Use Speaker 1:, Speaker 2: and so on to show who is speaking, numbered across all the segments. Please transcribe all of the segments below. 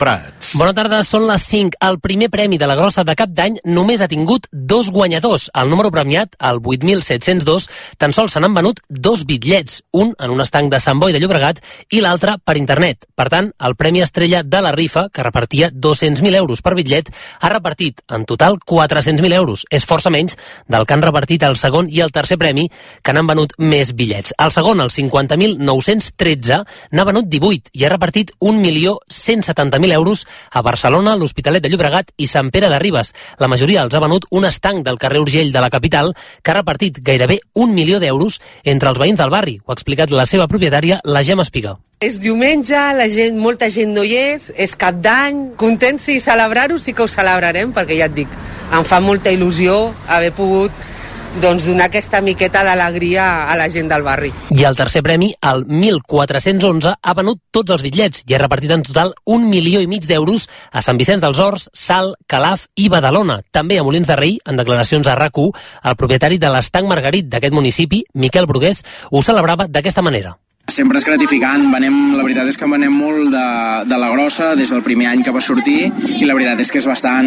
Speaker 1: Prats.
Speaker 2: Bona tarda, són les 5. El primer premi de la grossa de cap d'any només ha tingut 2 guanyadors. El número premiat, el 8.702, tan sols se n'han venut 2 bitllets, un en un estanc de Sant Boi de Llobregat i l'altre per internet. Per tant, el premi estrella de la rifa, que repartia 200.000 euros per bitllet, ha repartit en total 400.000 euros. És força menys del que han repartit el segon i el tercer premi, que n'han venut més bitllets. El segon, el 50.913, n'ha venut 18 i ha repartit 1.170.000 euros a Barcelona, l'Hospitalet de Llobregat i Sant Pere de Ribes. La majoria els ha venut un estanc del carrer Urgell de la capital, que ha repartit gairebé 1 milió d'euros entre els veïns del barri. Ho ha explicat la seva propietària, la Gemma Espiga.
Speaker 3: És diumenge, molta gent no hi és cap d'any. Contents i celebrar-ho sí que ho celebrarem, perquè ja et dic, em fa molta il·lusió haver pogut donar aquesta miqueta d'alegria a la gent del barri.
Speaker 2: I el tercer premi, el 1.411, ha venut tots els bitllets i ha repartit en total 1,5 milions d'euros a Sant Vicenç dels Horts, Salt, Calaf i Badalona. També a Molins de Rei, en declaracions a RAC1, el propietari de l'Estanc Margarit d'aquest municipi, Miquel Brugués, ho celebrava d'aquesta manera.
Speaker 4: Sempre és gratificant, la veritat és que venem molt de la grossa des del primer any que va sortir i la veritat és que és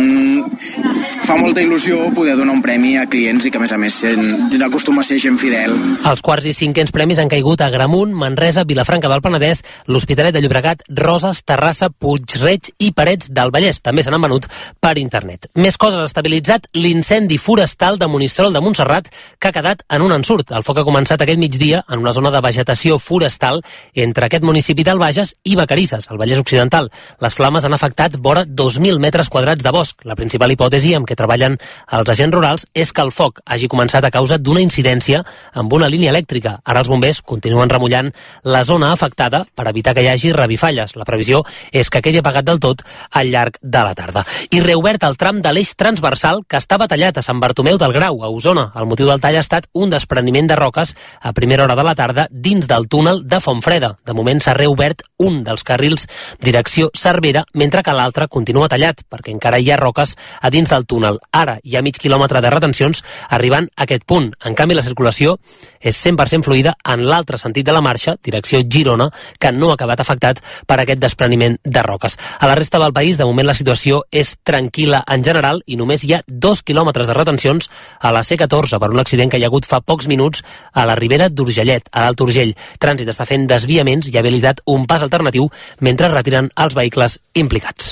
Speaker 4: fa molta il·lusió poder donar un premi a clients i que a més acostuma a ser gent fidel.
Speaker 2: Els quarts i cinquens premis han caigut a Agramunt, Manresa, Vilafranca del Penedès, l'Hospitalet de Llobregat, Roses, Terrassa, Puig-reig i Parets del Vallès. També se n'han venut per internet. Més coses, ha estabilitzat l'incendi forestal de Monistrol de Montserrat, que ha quedat en un ensurt. El foc ha començat aquest migdia en una zona de vegetació forestal entre aquest municipi del Bages i Vacarisses, al Vallès Occidental. Les flames han afectat vora 2.000 metres quadrats de bosc. La principal hipòtesi amb què treballen els agents rurals és que el foc hagi començat a causa d'una incidència amb una línia elèctrica. Ara els bombers continuen remullant la zona afectada per evitar que hi hagi revifalles. La previsió és que quedi apagat del tot al llarg de la tarda. I reobert el tram de l'eix transversal que estava tallat a Sant Bartomeu del Grau, a Osona. El motiu del tall ha estat un despreniment de roques a primera hora de la tarda dins del túnel de Fontfreda. De moment s'ha reobert un dels carrils direcció Cervera, mentre que l'altre continua tallat, perquè encara hi ha roques a dins del túnel. Ara hi ha mig quilòmetre de retencions arribant a aquest punt. En canvi, la circulació és 100% fluida en l'altre sentit de la marxa, direcció Girona, que no ha acabat afectat per aquest despreniment de roques. A la resta del país, de moment, la situació és tranquil·la en general i només hi ha 2 quilòmetres de retencions a la C14 per un accident que hi ha hagut fa pocs minuts a la Ribera d'Urgellet, a l'Alt Urgell. Trànsit està fent desviaments i ha habilitat un pas alternatiu mentre retiren els vehicles implicats.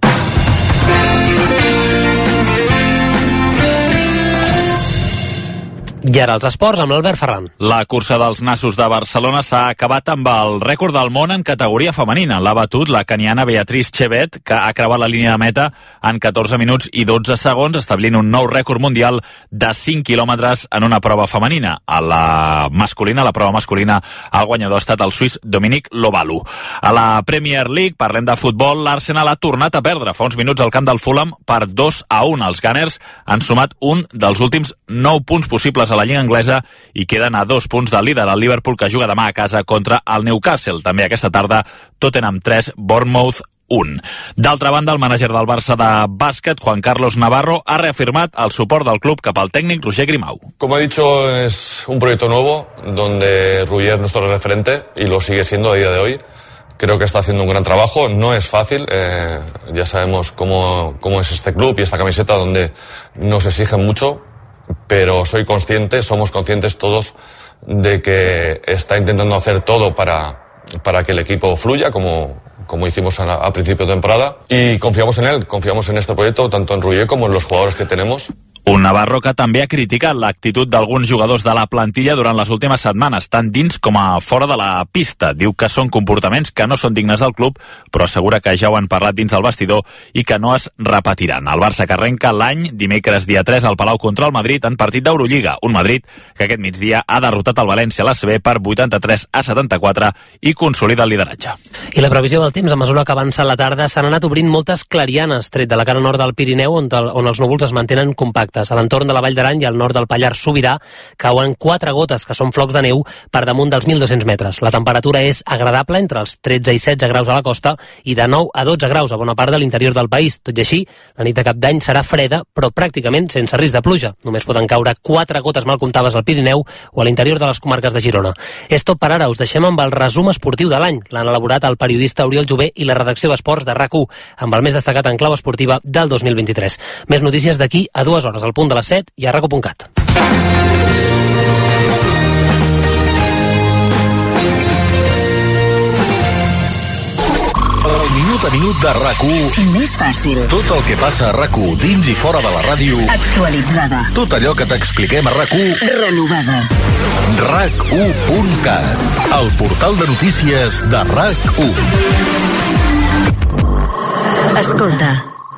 Speaker 2: I ara els esports amb l'Albert Ferran.
Speaker 1: La cursa dels nassos de Barcelona s'ha acabat amb el rècord del món en categoria femenina. L'ha batut la keniana Beatrice Chebet, que ha creuat la línia de meta en 14 minuts i 12 segons, establint un nou rècord mundial de 5 quilòmetres en una prova femenina. A la prova masculina, el guanyador ha estat el suís Dominic Lobalu. A la Premier League, parlem de futbol, l'Arsenal ha tornat a perdre fa uns minuts al camp del Fulham per 2-1. Els Gunners han sumat un dels últims 9 punts possibles a la Lliga Anglesa i queden a 2 punts del líder, el Liverpool, que juga demà a casa contra el Newcastle. També aquesta tarda Tottenham 3, Bournemouth 1. D'altra banda, el mànager del Barça de bàsquet, Juan Carlos Navarro, ha reafirmat el suport del club cap al tècnic Roger Grimau.
Speaker 5: Como he dicho, es un proyecto nuevo donde Roger es nuestro referente y lo sigue siendo a día de hoy. Creo que está haciendo un gran trabajo, no es fácil, ya sabemos cómo es este club y esta camiseta donde nos exigen mucho, pero somos conscientes todos de que está intentando hacer todo para que el equipo fluya como hicimos a principio de temporada, y confiamos en él, confiamos en este proyecto, tanto en Roger como en los jugadores que tenemos.
Speaker 1: Un Navarro que també ha criticat l'actitud d'alguns jugadors de la plantilla durant les últimes setmanes, tant dins com a fora de la pista. Diu que són comportaments que no són dignes del club, però assegura que ja ho han parlat dins del vestidor i que no es repetiran. El Barça que arrenca l'any dimecres dia 3 al Palau contra el Madrid en partit d'Eurolliga. Un Madrid que aquest migdia ha derrotat el València a l'ACB per 83-74 i consolida el lideratge.
Speaker 2: I la previsió del temps, a mesura que avança la tarda, s'han anat obrint moltes clarianes, tret de la cara nord del Pirineu, on els núvols es mantenen compactes. exactes. A l'entorn de la Vall d'Aran i al nord del Pallars Sobirà cauen 4 gotes, que són flocs de neu, per damunt dels 1.200 metres. La temperatura és agradable entre els 13 i 16 graus a la costa i de 9 a 12 graus a bona part de l'interior del país. Tot i així, la nit de Cap d'Any serà freda, però pràcticament sense risc de pluja. Només poden caure 4 gotes mal comptades al Pirineu o a l'interior de les comarques de Girona. És tot per ara. Us deixem amb el resum esportiu de l'any. L'han elaborat el periodista Oriol Jové i la redacció d'Esports de RAC1, amb el més destacat en clau esportiva del 2023. Més notícies d'aquí a 2 hores, al punt de les 7 i a raco.cat.
Speaker 6: El minut a minut de RAC1
Speaker 7: més fàcil.
Speaker 6: Tot el que passa a RAC1 dins i fora de la ràdio.
Speaker 7: Actualitzada.
Speaker 6: Tot allò que t'expliquem a RAC1.
Speaker 7: Renovada.
Speaker 6: RAC1.cat, el portal de notícies de RAC1.
Speaker 7: Escolta.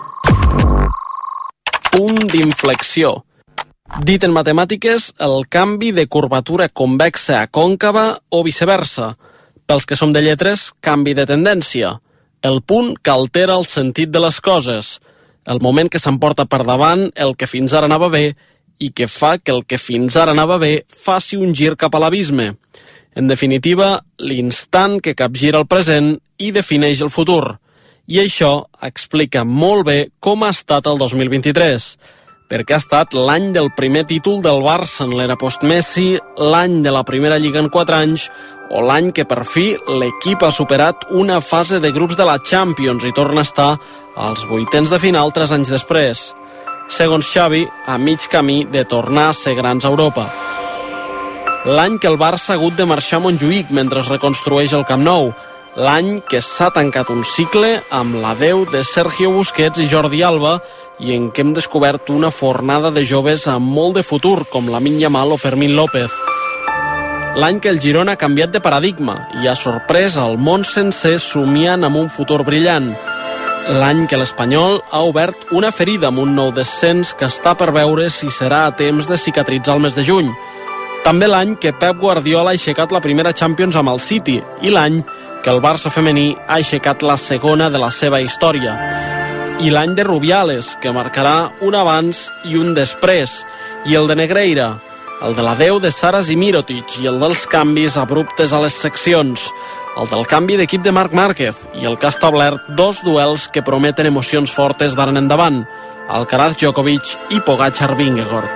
Speaker 8: Punt d'inflexió. Dit en matemàtiques, el canvi de curvatura convexa a còncava o viceversa. Pels que som de lletres, canvi de tendència. El punt que altera el sentit de les coses. El moment que s'emporta per davant el que fins ara anava bé i que fa que el que fins ara anava bé faci un gir cap a l'abisme. En definitiva, l'instant que capgira el present i defineix el futur. I això explica molt bé com ha estat el 2023, perquè ha estat l'any del primer títol del Barça en l'era post-Messi, l'any de la primera Lliga en 4 anys, o l'any que per fi l'equip ha superat una fase de grups de la Champions i torna a estar als 8ens de final 3 anys després. Segons Xavi, a mig camí de tornar a ser grans a Europa. L'any que el Barça ha hagut de marxar a Montjuïc mentre es reconstrueix el Camp Nou. L'any que s'ha tancat un cicle amb l'adeu de Sergio Busquets i Jordi Alba i en què hem descobert una fornada de joves amb molt de futur, com Lamine Yamal o Fermín López. L'any que el Girona ha canviat de paradigma i ha sorprès el món sencer somiant amb un futur brillant. L'any que l'Espanyol ha obert una ferida amb un nou descens que està per veure si serà a temps de cicatritzar el mes de juny. També l'any que Pep Guardiola ha aixecat la primera Champions amb el City i l'any que el Barça femení ha aixecat la segona de la seva història. I l'any de Rubiales, que marcarà un abans i un després. I el de Negreira, el de l'adeu de Saras i Mirotic i el dels canvis abruptes a les seccions. El del canvi d'equip de Marc Márquez i el que ha establert 2 duels que prometen emocions fortes d'ara en endavant. Alcaraz Djokovic i Pogačar-Vingegaard.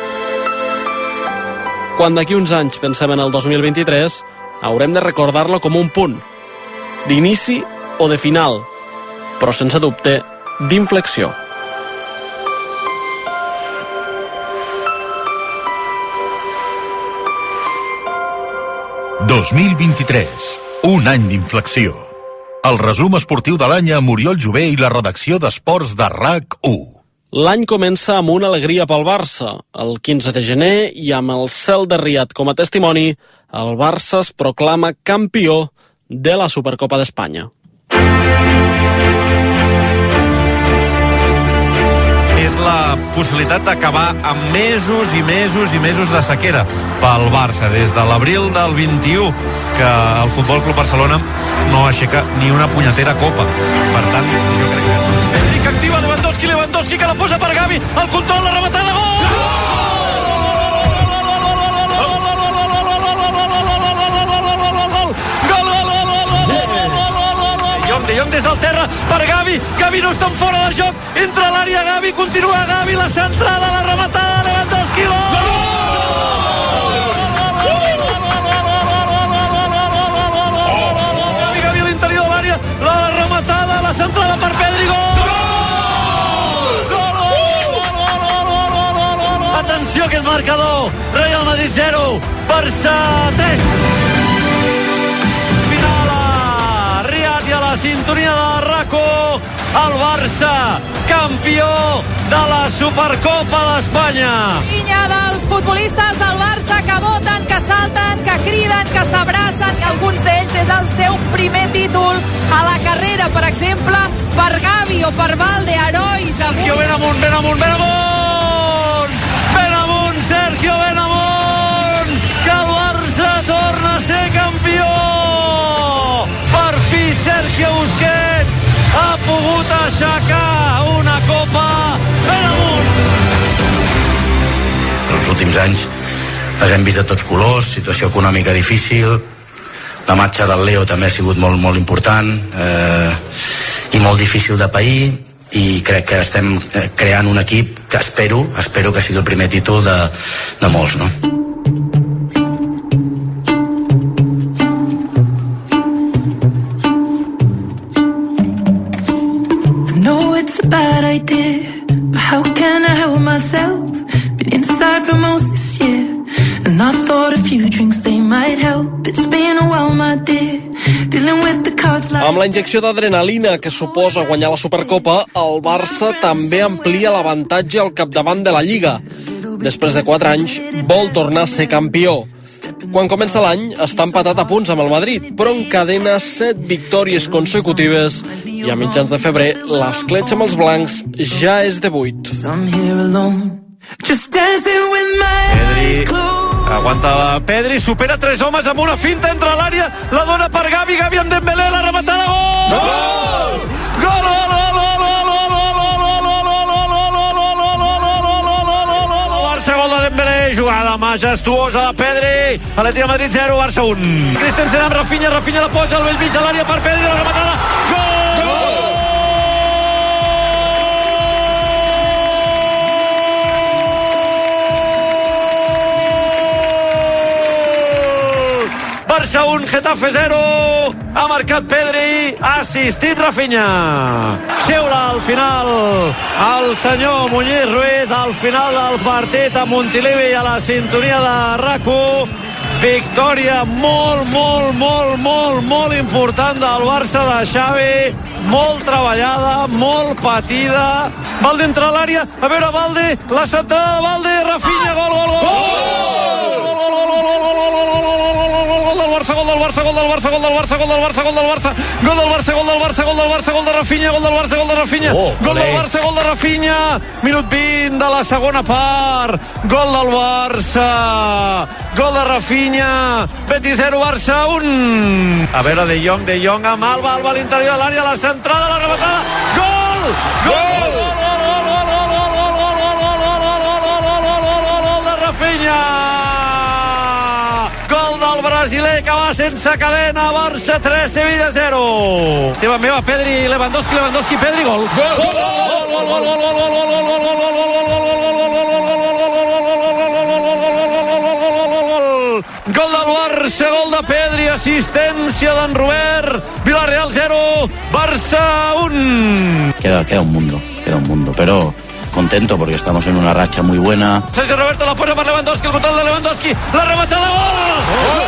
Speaker 8: Quan d'aquí uns anys pensem en el 2023, haurem de recordar-lo com un punt, d'inici o de final, però sense dubte, d'inflexió.
Speaker 6: «2023, un any d'inflexió». El resum esportiu de l'any amb Oriol Jové i la redacció d'Esports de RAC1.
Speaker 8: L'any comença amb una alegria pel Barça. El 15 de gener, i amb el cel de Riad com a testimoni, el Barça es proclama campió de la Supercopa d'Espanya.
Speaker 9: És la possibilitat d'acabar amb mesos i mesos i mesos de sequera pel Barça. Des de l'abril del 21 que el Futbol Club Barcelona no aixeca ni una punyetera copa. Per tant, jo crec que... Enric activa Lewandowski que la posa per Gavi, el control, la rematada, gol! De Jong des del terra per Gavi, Gavi no està fora de joc, entra a l'àrea Gavi, continua Gavi, la centrada, la rematada, Lewandowski, gol! Gavi a l'interior de l'àrea, la rematada, la centrada per Pedri, gol! Atenció a aquest marcador, Real Madrid 0, Barça 3. I a la sintonia de RAC1, el Barça, campió de la Supercopa d'Espanya.
Speaker 10: Pinya dels futbolistes del Barça que voten, que salten, que criden, que s'abracen, i alguns d'ells és el seu primer títol a la carrera, per exemple, per Gavi o per Valde, herois.
Speaker 9: Sergio, ben amunt, ben amunt, ben amunt! Ben amunt, Sergio, ben amunt! Que el Barça torna a ser campió! Sergio Busquets ha pogut aixecar una copa ben amunt.
Speaker 11: els últims anys les hem vist de tots colors, situació econòmica difícil, la marxa del Leo també ha sigut molt, molt important i molt difícil de pair, i crec que estem creant un equip que espero que sigui el primer títol de molts, no?
Speaker 12: I know it's a bad idea, but how can I help myself? Been inside for most this year, and I thought a few drinks they might help. It's been a while, my dear, dealing with the cards like...
Speaker 8: Amb la injecció d'adrenalina que suposa guanyar la Supercopa, el Barça també amplia l'avantatge al capdavant de la Lliga. Després de 4 anys, vol tornar a ser campió. Quan comença l'any, està empatat a punts amb el Madrid, però encadena 7 victòries consecutives i a mitjans de febrer l'escletxa amb els blancs ja és de 8.
Speaker 9: Pedri, aguanta la Pedri, supera 3 homes amb una finta entre l'àrea, la dona per Gavi, Gavi amb Dembélé, la rematada, gol! Gol! Gol! Gol de Dembélé, jugada majestuosa de Pedri, Atlètic de Madrid 0, Barça 1. Christensen amb Rafinha la posa al bell mig a l'àrea per Pedri, la rematada, gol! Gol! Barça 1, Getafe 0, ha marcat Pedri, ha assistit Rafinha. Xiula al final el senyor Muñiz Ruiz, al final del partit a Montilivi i a la sintonia de RAC1. Victòria molt important del Barça de Xavi, molt treballada, molt patida. Valde entra a l'àrea, a veure Valde, la centrada de Valde, Rafinha, gol! Gol del Barça, gol de Rafinha, gol de Rafinha, minut 20 de la segona part, gol del Barça, gol de Rafinha, Betis 0, Barça 1. A veure De Jong amb Alba a l'interior de l'àrea, la centrada, la rematada, gol! Gol de Rafinha, brasiler que va sense cadena, Barça 3, Sevilla 0. Teva meva, Pedri, Lewandowski, Pedri, gol. Gol del Barça, gol de Pedri, assistència d'en Robert, Villarreal 0, Barça 1.
Speaker 11: Queda un mundo, pero contento porque estamos en una racha muy buena.
Speaker 9: Sergio Roberto la pone para Lewandowski, el control de Lewandowski, la rematada, gol!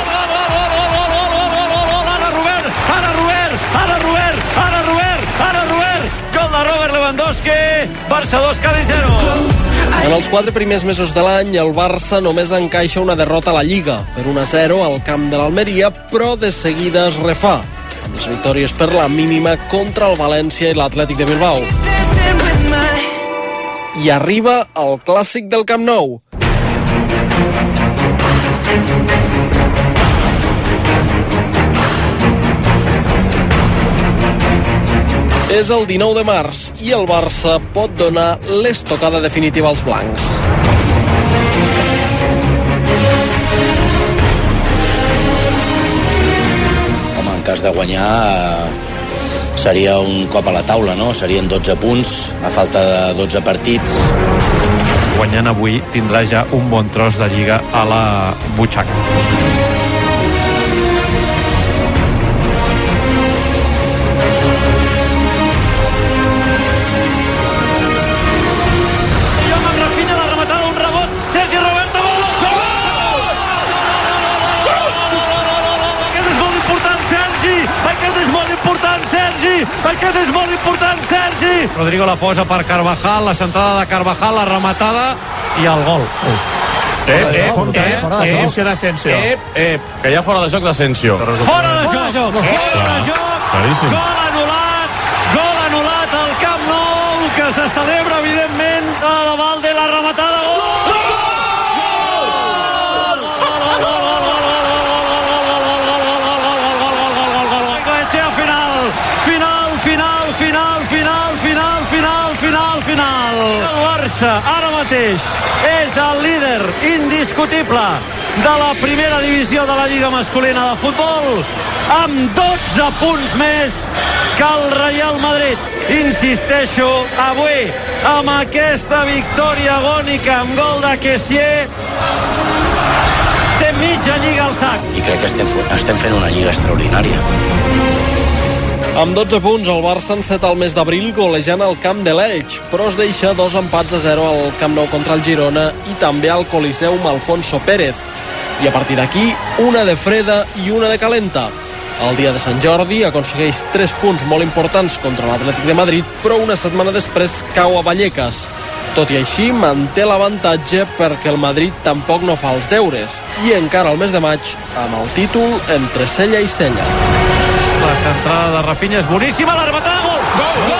Speaker 9: Ara Robert, gol de Robert Lewandowski, Barça 2, Cádiz 0.
Speaker 8: En els 4 primers mesos de l'any, el Barça només encaixa una derrota a la Lliga, per 1-0 al camp de l'Almeria, però de seguida es refà, amb les victòries per la mínima contra el València i l'Atlètic de Bilbao. I arriba el clàssic del Camp Nou. És el 19 de març i el Barça pot donar l'estocada definitiva als blancs.
Speaker 11: Home, en cas de guanyar seria un cop a la taula, no? Serien 12 punts a falta de 12 partits.
Speaker 9: Guanyant avui tindrà ja un bon tros de Lliga a la butxaca. Aquest és molt important, Sergi! Rodrigo la posa per Carvajal, la centrada de Carvajal, la rematada i el gol.
Speaker 5: Que hi ha fora de joc d'Asensio.
Speaker 9: Fora de joc! Gol anul·lat al Camp Nou, que se celebra, evidentment, a la Valde, la rematada, gol!
Speaker 13: Barça ara mateix és el líder indiscutible de la primera divisió de la Lliga masculina de futbol, amb 12 punts més que el Real Madrid. Insisteixo, avui, amb aquesta victòria agònica amb gol de Kessié, té mitja Lliga al sac.
Speaker 11: I crec que estem fent una Lliga extraordinària.
Speaker 8: Amb 12 punts, el Barça enceta el mes d'abril golejant al camp de l'Elx, però es deixa 2 empats a 0 al Camp Nou contra el Girona i també al Coliseum Alfonso Pérez. I a partir d'aquí, una de freda i una de calenta. El dia de Sant Jordi aconsegueix 3 punts molt importants contra l'Atlètic de Madrid, però una setmana després cau a Vallecas. Tot i així, manté l'avantatge perquè el Madrid tampoc no fa els deures i encara el mes de maig amb el títol entre cella i cella.
Speaker 13: La centrada de Rafinha és boníssima, la rematada, gol!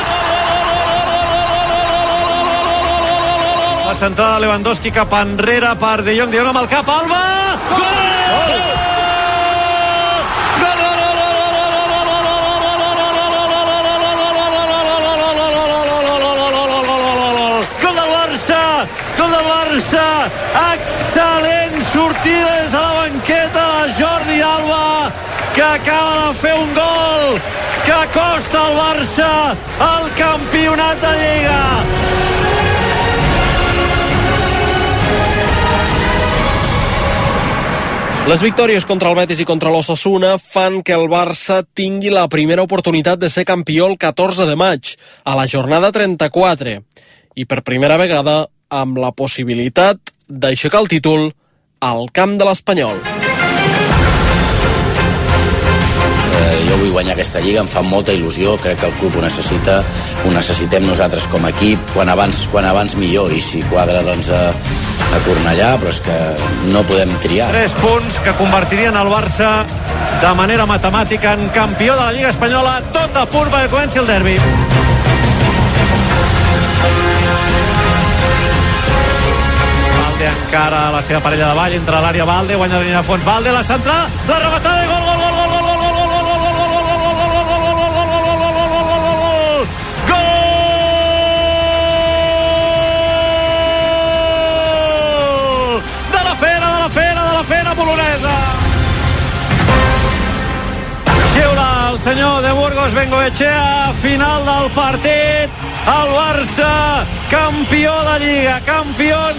Speaker 13: La centrada de Lewandowski cap enrere per De Jong amb el cap, Alba! Gol! Gol del Barça, excel·lent sortida des de la banqueta de Jordi Alba, que acaba de fer un gol que acosta al Barça al campionat de Lliga.
Speaker 8: Les victòries contra el Betis i contra l'Osasuna fan que el Barça tingui la primera oportunitat de ser campió el 14 de maig, a la jornada 34, i per primera vegada amb la possibilitat d'aixecar el títol al camp de l'Espanyol.
Speaker 11: Jo vull guanyar aquesta Lliga, em fa molta il·lusió, crec que el club ho necessita, ho necessitem nosaltres com a equip, quan abans millor, i si quadra doncs a Cornellà, però és que no podem triar.
Speaker 13: 3 punts que convertirien el Barça de manera matemàtica en campió de la Lliga Espanyola, tot a punt perquè comenci el derbi. Valde encara a la seva parella de ball, entre l'àrea Valde, guanya la línia de fons, Valde, la centrada, la rematada i gol, gol, gol, gol, gol, gol, gol, gol, gol, de la fera bolonesa. Xiula el senyor de Burgos Bengoechea, final del partit. El Barça, campió de Lliga, campions.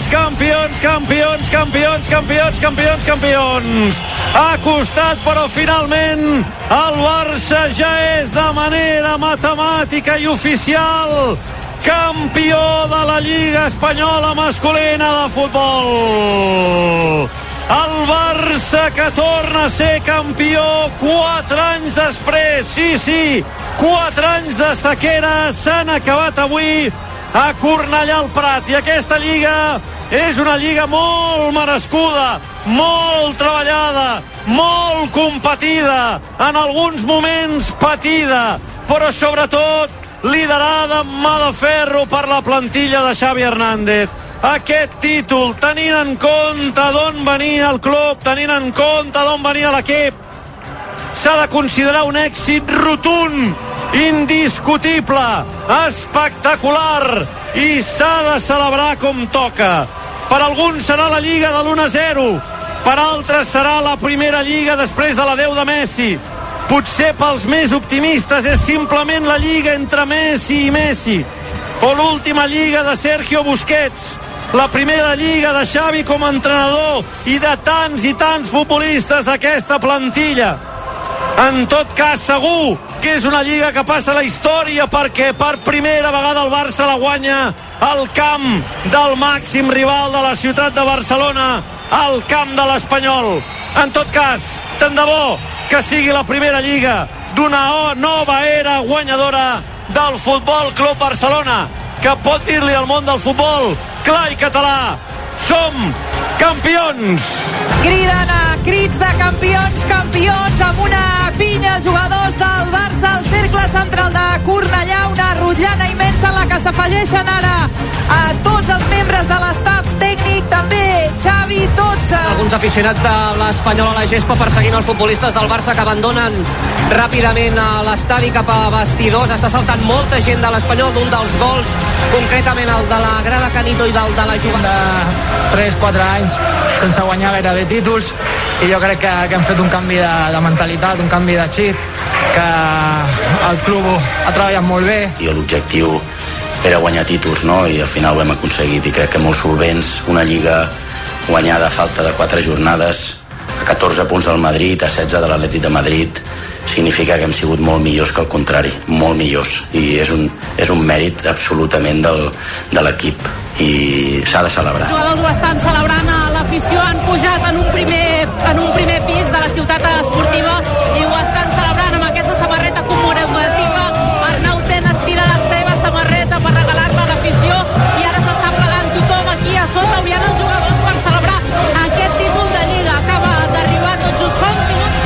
Speaker 13: Ha costat, però finalment el Barça ja és de manera matemàtica i oficial campió de la Lliga Espanyola masculina de futbol. El Barça que torna a ser campió 4 anys després. Sí, 4 anys de sequera s'han acabat avui a Cornellà al Prat. I aquesta Lliga és una Lliga molt merescuda, molt treballada, molt competida, en alguns moments patida, però sobretot liderada amb mà de ferro per la plantilla de Xavi Hernández. Aquest títol, tenint en compte d'on venia el club, tenint en compte d'on venia l'equip, s'ha de considerar un èxit rotund, indiscutible, espectacular, i s'ha de celebrar com toca. Per alguns serà la Lliga de l'1-0, per altres serà la primera Lliga després de la 10 de Messi. Potser pels més optimistes és simplement la Lliga entre Messi i Messi, o l'última Lliga de Sergio Busquets, la primera Lliga de Xavi com a entrenador i de tants i tants futbolistes d'aquesta plantilla. En tot cas, segur que és una Lliga que passa a la història, perquè per primera vegada el Barça la guanya al camp del màxim rival de la ciutat de Barcelona, al camp de l'Espanyol. En tot cas, tant de bo que sigui la primera Lliga d'una nova era guanyadora del Futbol Club Barcelona, que pot dir-li al món del futbol clar i català: som campions!
Speaker 10: Criden a crits de campions, amb una pinya els jugadors del Barça al cercle central de Cornellà, una rotllana immensa en la que s'afegeixen ara a tots els membres de l'estaf tècnic, també Xavi, tots...
Speaker 14: Alguns aficionats de l'Espanyol a la gespa perseguint els futbolistes del Barça que abandonen ràpidament a l'estadi cap a vestidors. Està saltant molta gent de l'Espanyol d'un dels gols, concretament el de la Grada Canito i del de la Joventut.
Speaker 15: 3-4 anys sense guanyar gairebé títols i jo crec que hem fet un canvi de mentalitat, un canvi de xip, que el club ha treballat molt bé.
Speaker 11: I l'objectiu era guanyar títols, no? I al final ho hem aconseguit i crec que molt solvents, una lliga guanyada a falta de 4 jornades, a 14 punts del Madrid, a 16 de l'Atlètic de Madrid, significa que hem sigut molt millors que el contrari, molt millors, i és un mèrit absolutament de l'equip i s'ha de celebrar.
Speaker 10: Els jugadors ho estan celebrant, a l'afició han pujat en un primer pis de la ciutat esportiva i ho estan celebrant amb aquesta samarreta commemorativa. Arnau Ten estira la seva samarreta per regalar-la a l'afició i ara s'està plegant tothom aquí a sota, haurien els jugadors per celebrar aquest títol de Lliga. Acaba d'arribar tot just fa uns minuts.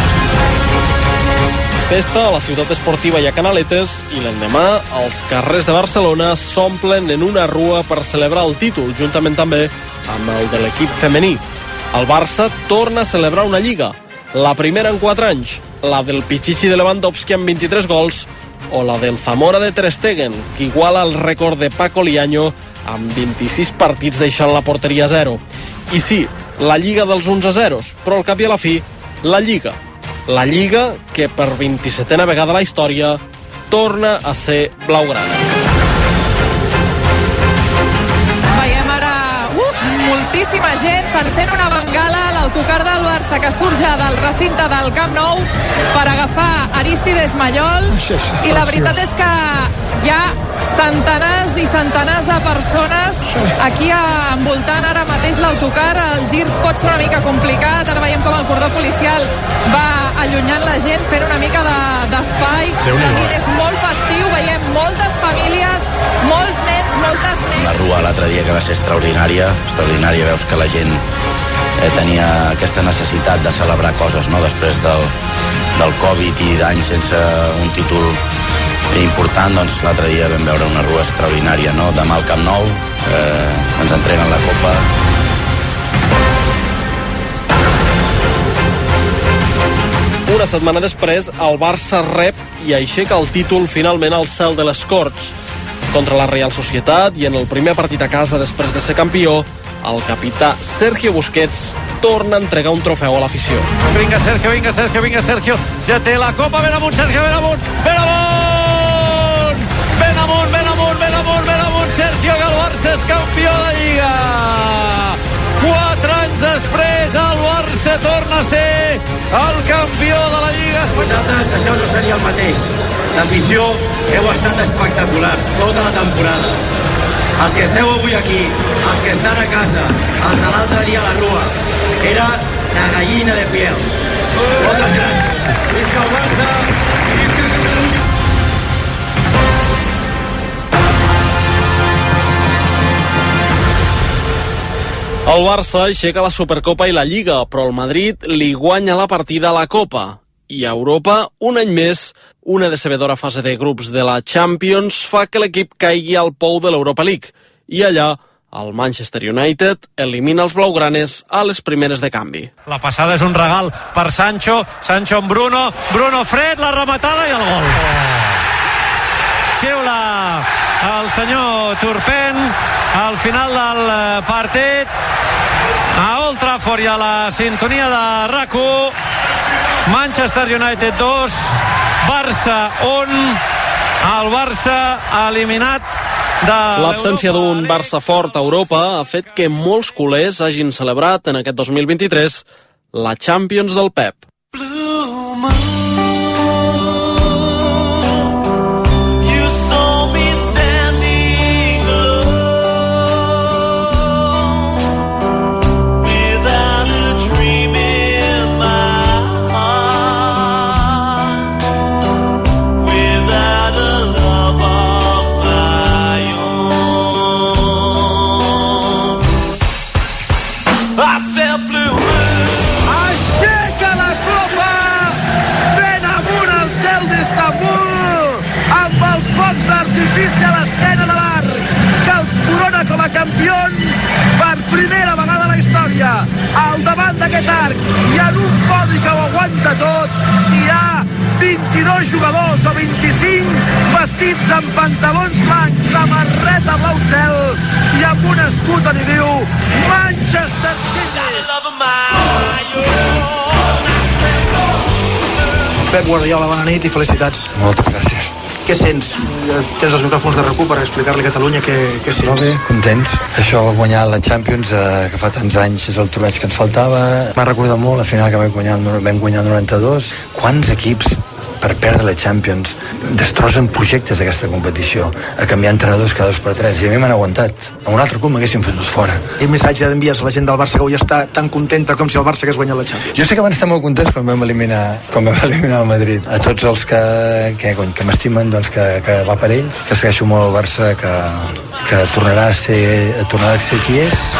Speaker 8: Festa a la ciutat esportiva i a Canaletes i l'endemà els carrers de Barcelona s'omplen en una rua per celebrar el títol, juntament també amb el de l'equip femení. El Barça torna a celebrar una Lliga, la primera en 4 anys, la del Pichichi de Lewandowski amb 23 gols o la del Zamora de Ter Stegen, que iguala el rècord de Paco Liaño amb 26 partits deixant la porteria a 0. I sí, la Lliga dels 11-0, però al cap i a la fi, la Lliga. La Lliga que per 27a vegada a la història torna a ser blaugrana.
Speaker 10: Veiem ara moltíssima gent, s'encén una bengala a l'autocar del Barça que surt ja del recinte del Camp Nou per agafar Arístides Mallol, i la veritat és que hi ha centenars i centenars de persones aquí envoltant ara mateix l'autocar. El gir pot ser una mica complicat, ara veiem com el cordó policial va allunyant la gent, fent una mica d'espai. L'ambient és molt festiu, veiem moltes famílies, molts nens, moltes nens.
Speaker 11: La rua l'altre dia que va ser extraordinària, veus que la gent tenia aquesta necessitat de celebrar coses, no? Després del Covid i d'anys sense un títol important, doncs l'altre dia vam veure una rua extraordinària, no? Demà al Camp Nou ens entreguen la Copa.
Speaker 8: Una setmana després, el Barça rep i aixeca el títol finalment al cel de les Corts. Contra la Real Societat i en el primer partit a casa després de ser campió, el capità Sergio Busquets torna a entregar un trofeu a l'afició.
Speaker 13: Vinga Sergio, vinga Sergio, vinga Sergio, ja té la Copa, ben amunt Sergio, ben amunt, ben amunt, ben amunt, ben amunt, ben amunt, ben amunt Sergio, que el Barça és campió de Lliga. 4 anys després el Barça torna a ser el campió de la Lliga.
Speaker 16: Vosaltres això no seria el mateix. L'afició heu estat espectacular tota la temporada. Els que esteu avui aquí, els que estan a casa, els de l'altre dia a la rua, era la gallina de piel. Moltes gràcies. Visca el Barça!
Speaker 8: El Barça aixeca la Supercopa i la Lliga, però el Madrid li guanya la partida a la Copa. I a Europa, un any més, una decebedora fase de grups de la Champions fa que l'equip caigui al pou de l'Europa League. I allà, el Manchester United elimina els blaugranes a les primeres de canvi.
Speaker 13: La passada és un regal per Sancho, Sancho amb Bruno fred, la rematada i el gol. Xiula el senyor Turpin al final del partit a Old Trafford i a la sintonia de RAC1. Manchester United 2, Barça 1, el Barça eliminat de
Speaker 8: l'absència d'un Barça fort a Europa ha fet que molts culers hagin celebrat en aquest 2023 la Champions del Pep.
Speaker 17: primera vegada a la història, al davant d'aquest arc, hi ha un podi que ho aguanta tot, hi ha 22 jugadors o 25 vestits amb pantalons blancs, samarreta blau cel i amb un escut on hi diu Manchester City.
Speaker 15: Pep Guardiola, bona nit i felicitats.
Speaker 18: Moltes gràcies.
Speaker 15: Què sents? Tens els micròfons de RAC1 per explicar-li a Catalunya què sents.
Speaker 18: Molt bé, contents. Això, guanyar la Champions, que fa tants anys és el torneig que ens faltava. M'ha recordat molt la final que vam guanyar el 92. Quants equips per perdre la Champions destrossen projectes d'aquesta competició, a canviar entrenadors cada 2 per 3, i a mi m'han aguantat. A un altre club m'haguessin fotut fora.
Speaker 15: Quin missatge d'envies a la gent del Barça que avui està tan contenta com si el Barça hagués guanyat la Champions?
Speaker 18: Jo sé que van estar molt contents quan vam eliminar el Madrid. A tots els que m'estimen, doncs que va per ells, que segueixo molt el Barça, que tornarà a ser qui és.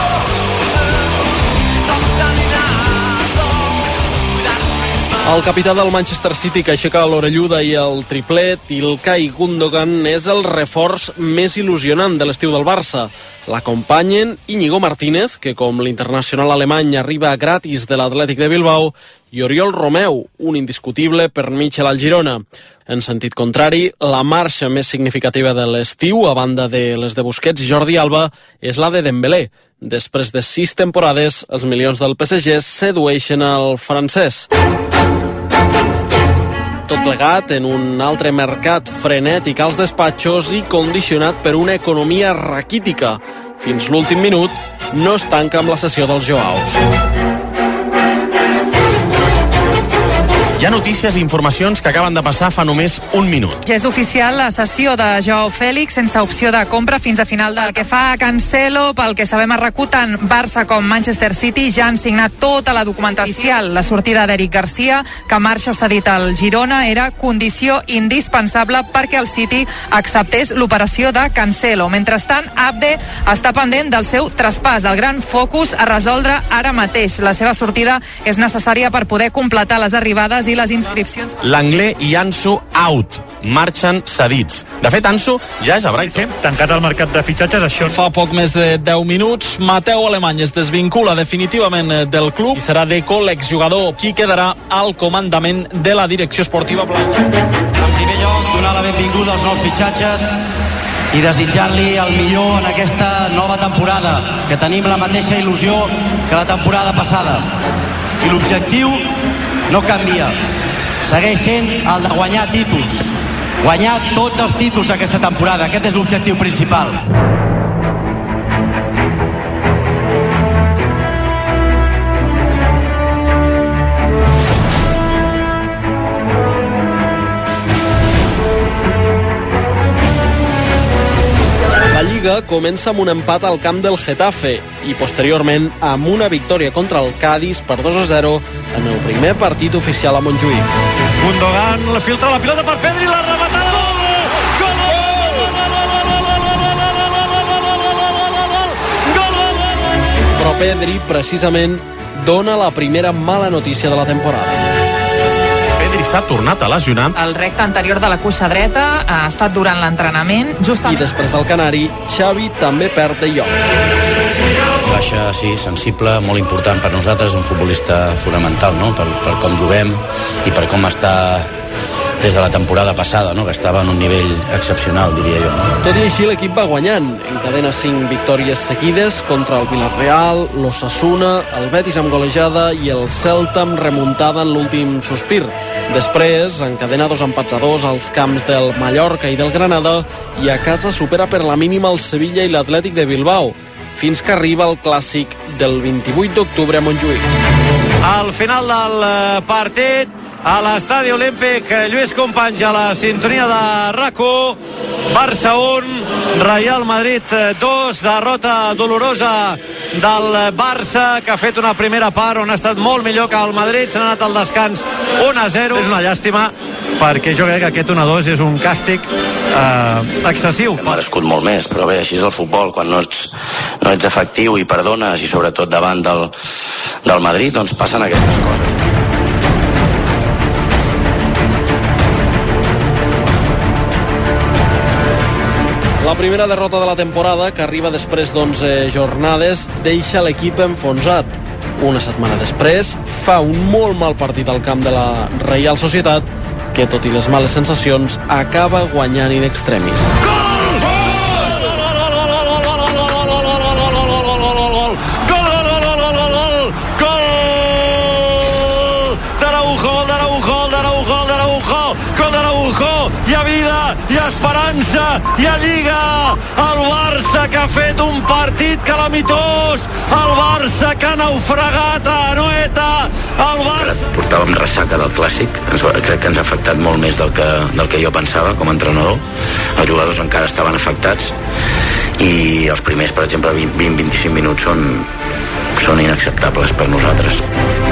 Speaker 8: El capità del Manchester City, que aixeca l'orelluda i el triplet, Ilkay Gundogan, és el reforç més il·lusionant de l'estiu del Barça. L'acompanyen Íñigo Martínez, que com l'internacional alemany arriba gratis de l'Atlètic de Bilbao, i Oriol Romeu, un indiscutible per Michel al Girona. En sentit contrari, la marxa més significativa de l'estiu, a banda de les de Busquets i Jordi Alba, és la de Dembélé. Després de 6 temporades, els milions del PSG sedueixen el francès. Tot plegat en un altre mercat frenètic als despatxos i condicionat per una economia raquítica. Fins l'últim minut no es tanca amb la sessió dels Joaos.
Speaker 19: Hi ha notícies i informacions que acaben de passar fa només un minut.
Speaker 10: Ja és oficial la cessió de Joao Félix sense opció de compra fins a final del que fa a Cancelo. Pel que sabem a RAC1, tant Barça com Manchester City ja han signat tota la documentació. La sortida d'Eric Garcia, que marxa cedit al Girona, era condició indispensable perquè el City acceptés l'operació de Cancelo. Mentrestant, Abde està pendent del seu traspàs. El gran focus a resoldre ara mateix. La seva sortida és necessària per poder completar les arribades i les inscripcions.
Speaker 19: L'Anglès i Ansu out. Marxen cedits. De fet, Ansu ja és a Brighton.
Speaker 9: Sí, tancat el mercat de fitxatges, això.
Speaker 8: Fa poc més de 10 minuts, Mateu Alemany es desvincula definitivament del club i serà Deco, l'exjugador, qui quedarà al comandament de la direcció esportiva blanca.
Speaker 16: En primer lloc, donar la benvinguda als nous fitxatges i desitjar-li el millor en aquesta nova temporada, que tenim la mateixa il·lusió que la temporada passada. I l'objectiu no canvia. Segueix sent el de guanyar títols. Guanyar tots els títols aquesta temporada. Aquest és l'objectiu principal.
Speaker 8: La Lliga comença amb un empat al camp del Getafe i posteriorment amb una victòria contra el Cádiz per 2-0 en el primer partit oficial a Montjuïc.
Speaker 13: Gundogan filtra la pilota per Pedri, la rematada.
Speaker 8: Però Pedri, precisament, dona la primera mala notícia de la temporada.
Speaker 19: Pedri s'ha tornat a lesionar.
Speaker 10: El recte anterior de la cuixa dreta ha estat durant l'entrenament.
Speaker 8: I després del Canari, Xavi també perd De Jong.
Speaker 11: Baixa, sí, sensible, molt important per nosaltres, un futbolista fonamental, no? Per com juguem i per com està des de la temporada passada, no? Que estava en un nivell excepcional, diria jo.
Speaker 8: Tot i així, l'equip va guanyant. Encadena 5 victòries seguides contra el Villarreal, l'Osasuna, el Betis amb golejada i el Celta amb remuntada en l'últim sospir. Després, encadena 2 empats a 2 als camps del Mallorca i del Granada i a casa supera per la mínima el Sevilla i l'Atlètic de Bilbao, fins que arriba el clàssic del 28 d'octubre a Montjuïc.
Speaker 13: Al final del partit, a l'estadi olímpic, Lluís Companys a la sintonia de RAC1, Barça 1, Real Madrid 2, derrota dolorosa del Barça, que ha fet una primera part on ha estat molt millor que el Madrid, s'ha anat al descans 1-0. És una llàstima, perquè jo crec que aquest 1-2 és un càstig excessiu.
Speaker 11: Hem merescut molt més, però bé, així és el futbol, quan no ets efectiu i perdones, i sobretot davant del Madrid, doncs passen aquestes coses.
Speaker 8: La La primera derrota de la temporada, que arriba després d'11 jornades, deixa l'equip enfonsat. Una setmana després, fa un molt mal partit al camp de la Reial Societat, que, tot i les males sensacions, acaba guanyant in extremis.
Speaker 13: Hi ha vida, hi ha esperança, hi ha Lliga. El Barça que ha fet un partit calamitós, el Barça que ha naufragat a Anoeta, el Barça...
Speaker 11: Portàvem ressaca del Clàssic, crec que ens ha afectat molt més del que jo pensava com a entrenador. Els jugadors encara estaven afectats i els primers, per exemple, 20-25 minuts són inacceptables per nosaltres.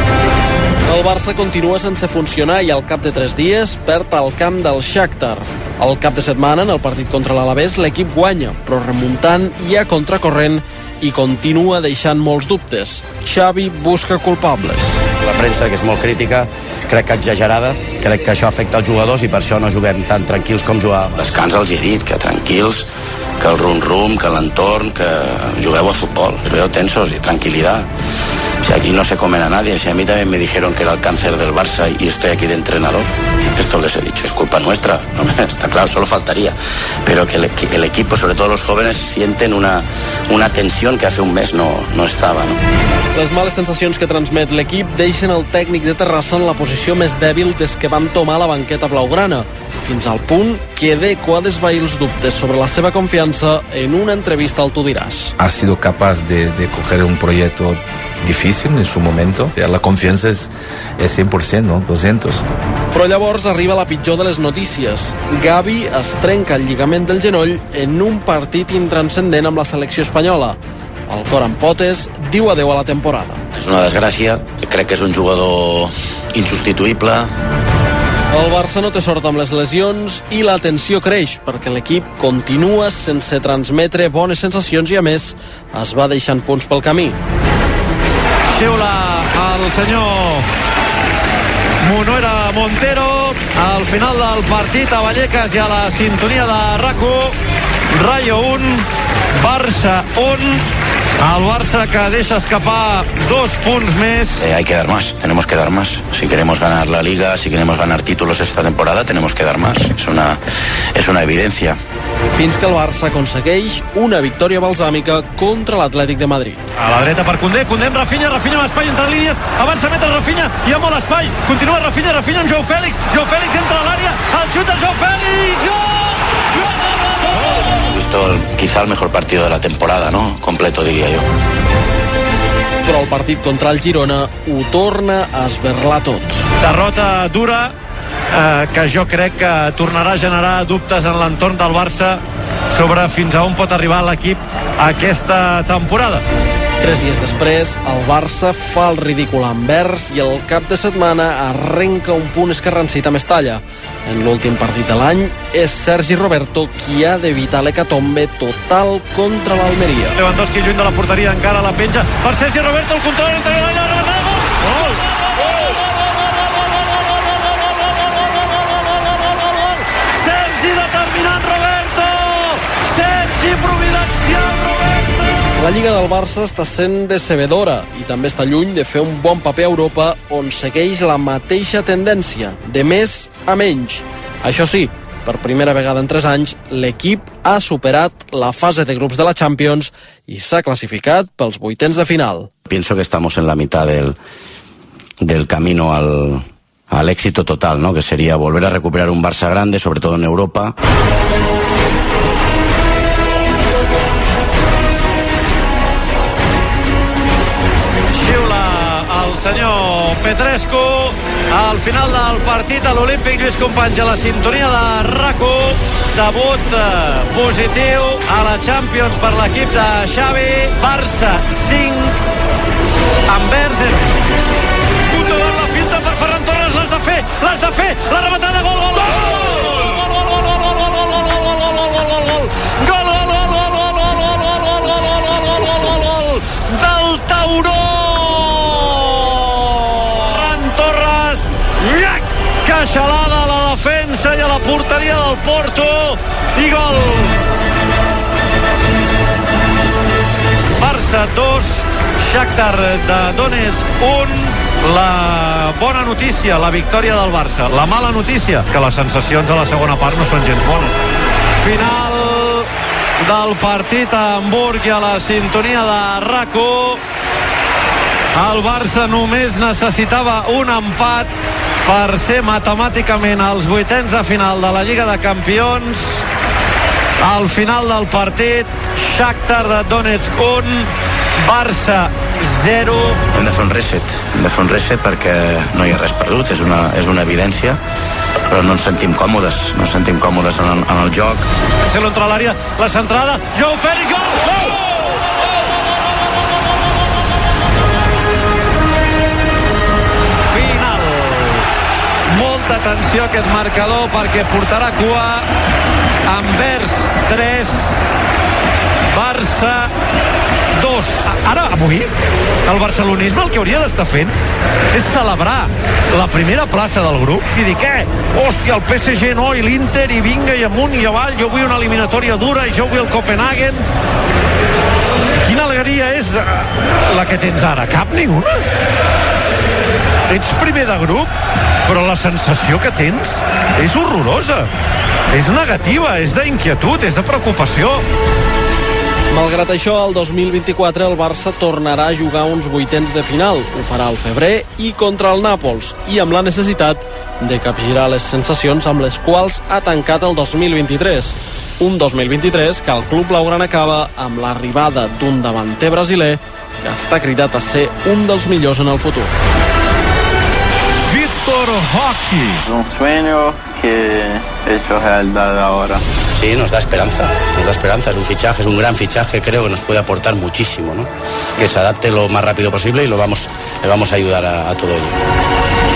Speaker 8: El Barça continua sense funcionar i al cap de 3 dies perd al camp del Shakhtar. Al cap de setmana, en el partit contra l'Alavés, l'equip guanya, però remuntant i a contracorrent, i continua deixant molts dubtes. Xavi busca culpables.
Speaker 11: La premsa, que és molt crítica, crec que exagerada, crec que això afecta els jugadors i per això no juguem tan tranquils com jugàvem. Descans els he dit, que tranquils, que el rum-rum, que l'entorn, que jugueu a futbol. Os veo tensos y tranquilidad. Si aquí no se comen a nadie, si a mí también me dijeron que era el cáncer del Barça y estoy aquí de entrenador, esto les he dicho, es culpa nuestra, no, está claro, solo faltaría, pero que el equipo, sobre todo los jóvenes, sienten una tensión que hace un mes no estaba, ¿no?
Speaker 8: Les males sensacions que transmet l'equip deixen el tècnic de Terrassa en la posició més dèbil des que van tomar la banqueta blaugrana, fins al punt que Deco ha d'esvair els dubtes sobre la seva confiança en una entrevista al Tu Diràs.
Speaker 20: Ha sido capaz de coger un proyecto difícil en su momento. O sea, la confianza es 100%, ¿no? 200.
Speaker 8: Però llavors arriba la pitjor de les notícies. Gavi es trenca el lligament del genoll en un partit intranscendent amb la selecció espanyola. El cor en potes diu adeu a la temporada.
Speaker 11: És una desgràcia, crec que és un jugador insubstituïble.
Speaker 8: El Barça no té sort amb les lesions i la tensió creix perquè l'equip continua sense transmetre bones sensacions i, a més, es va deixant punts pel camí.
Speaker 13: Xiula el senyor Monuera Montero al final del partit a Vallecas i a la sintonia de RAC1. Rayo 1, Barça 1. El Barça que deixa escapar 2 punts més.
Speaker 11: Hay que dar más, tenemos que dar más. Si queremos ganar la Liga, si queremos ganar títulos esta temporada, tenemos que dar más. Es una evidencia.
Speaker 8: Fins que el Barça aconsegueix una victòria balsàmica contra l'Atlètic de Madrid.
Speaker 13: A la dreta per Koundé amb Rafinha amb espai entre línies, avança a metre Rafinha, hi ha molt espai, continua Rafinha amb Joao Félix entra a l'àrea, el xut de Joao Félix,
Speaker 11: He visto quizá el mejor partido de la temporada, ¿no? Completo, diría yo.
Speaker 8: Però el partit contra el Girona ho torna a esberlar tot.
Speaker 13: Derrota dura, que jo crec que tornarà a generar dubtes en l'entorn del Barça sobre fins a on pot arribar l'equip aquesta temporada.
Speaker 8: 3 dies després, el Barça fa el ridícul a Anvers i el cap de setmana arrenca un punt escarransit a Mestalla. En l'últim partit de l'any és Sergi Roberto qui ha d'evitar l'hecatombe total contra l'Almeria.
Speaker 13: Lewandowski lluny de la porteria, encara la penja per Sergi Roberto, el control entre l'alla, gol! Sergi determinant Roberto! Sergi providencial Roberto!
Speaker 8: La Lliga del Barça està sent decebedora i també està lluny de fer un bon paper a Europa, on segueix la mateixa tendència, de més a menys. Això sí, per primera vegada en 3 anys, l'equip ha superat la fase de grups de la Champions i s'ha classificat pels 8ens de final.
Speaker 11: Pienso que estamos en la mitad del camino al éxito total, ¿no? Que sería volver a recuperar un Barça grande, sobre todo en Europa.
Speaker 13: Senyor Petrescu, al final del partit a l'Olímpic, Lluís Companys a la sintonia de RAC1, debut positiu a la Champions per l'equip de Xavi. Barça 5, Anvers Gundogan la filtra per Ferran Torres, l'has de fer, la rematada, gol, gol, gol, del Tauró. Queixalada a la defensa i a la porteria del Porto i gol Barça 2, Shakhtar de Donetsk 1. La bona notícia, la victòria del Barça. La mala notícia, que les sensacions a la segona part no són gens bones. Final del partit a Hamburg i a la sintonia de RAC1. El Barça només necessitava un empat per ser matemàticament als vuitens de final de la Lliga de Campions. Al final del partit, Shakhtar de Donetsk 1, Barça 0.
Speaker 11: Hem de fer un reset perquè no hi ha res perdut, és una evidència, però no ens sentim còmodes en el joc.
Speaker 13: Cancelo entra a l'àrea, la centrada, Joao Félix, gol! Final. Molta atenció a aquest marcador perquè portarà cua Anvers 3, Barça 2. Ara, avui, el barcelonisme el que hauria d'estar fent és celebrar la primera plaça del grup i dir, què? Hòstia, el PSG no, i l'Inter, i vinga, i amunt i avall, jo vull una eliminatòria dura, i jo vull el Copenhagen. Quina alegria és la que tens ara? Cap ni una? Ets primer de grup, però la sensació que tens és horrorosa. És negativa, és d'inquietud, és de preocupació.
Speaker 8: Malgrat això, el 2024 el Barça tornarà a jugar uns vuitens de final. Ho farà al febrer i contra el Nàpols, i amb la necessitat de capgirar les sensacions amb les quals ha tancat el 2023. Un 2023 que el club blaugrana acaba amb l'arribada d'un davanter brasiler que està cridat a ser un dels millors en el futur.
Speaker 6: Víctor Roque.
Speaker 21: Un sueño que he hecho realidad ahora.
Speaker 11: Sí, nos da esperanza, es un fichaje, es un gran fichaje, creo que nos puede aportar muchísimo, ¿no? Que se adapte lo más rápido posible y le vamos a ayudar a todo ello.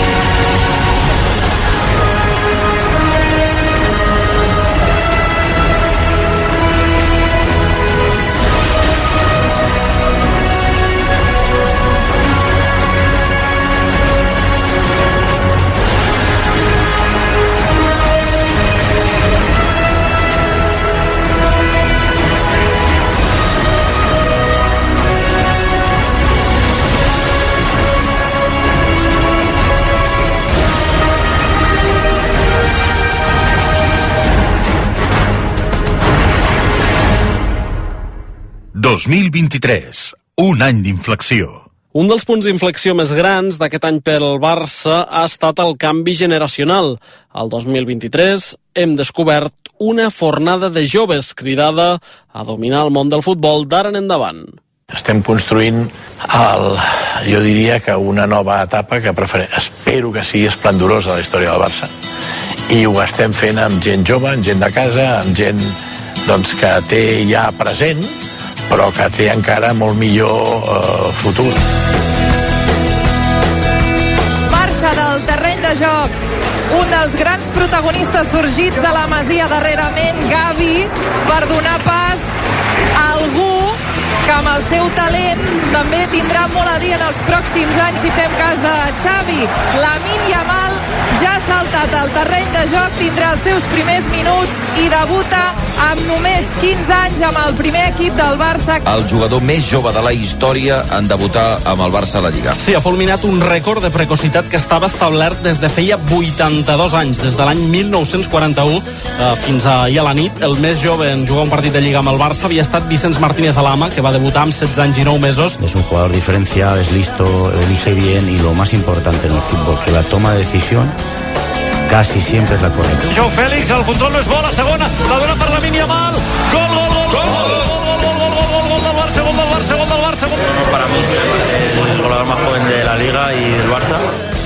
Speaker 6: ...2023, un any d'inflexió.
Speaker 8: Un dels punts d'inflexió més grans d'aquest any per al Barça ha estat el canvi generacional. Al 2023 hem descobert una fornada de joves cridada a dominar el món del futbol d'ara en endavant.
Speaker 22: Estem construint, jo diria que una nova etapa que espero que sigui esplendorosa a la història del Barça. I ho estem fent amb gent jove, amb gent de casa, amb gent que té ja present, però que té encara molt millor futur.
Speaker 10: Marxa del terreny de joc un dels grans protagonistes sorgits de la Masia darrerament, Gavi, per donar pas a algú que amb el seu talent també tindrà molt a dir en els pròxims anys si fem cas de Xavi. Lamine Yamal ja ha saltat al terreny de joc, tindrà els seus primers minuts i debuta amb només 15 anys amb el primer equip del Barça.
Speaker 23: El jugador més jove de la història en debutar amb el Barça a la Lliga.
Speaker 8: Sí, ha fulminat un rècord de precocitat que estava establert des de feia 82 anys, des de l'any 1941 fins ahir a la nit. El més jove en jugar un partit de Lliga amb el Barça havia estat Vicenç Martínez Alama, que va debutar amb 16 anys i 9 mesos.
Speaker 11: Es un jugador diferencial, es listo, elige bien y lo más importante en el fútbol, que la toma de decisión casi siempre es la correcta.
Speaker 13: Joao Félix, el control no és bo, la segona, la dona per Lamine Yamal, gol del Barça, gol del Barça.
Speaker 21: Para mí es el jugador más joven de la Liga y del Barça.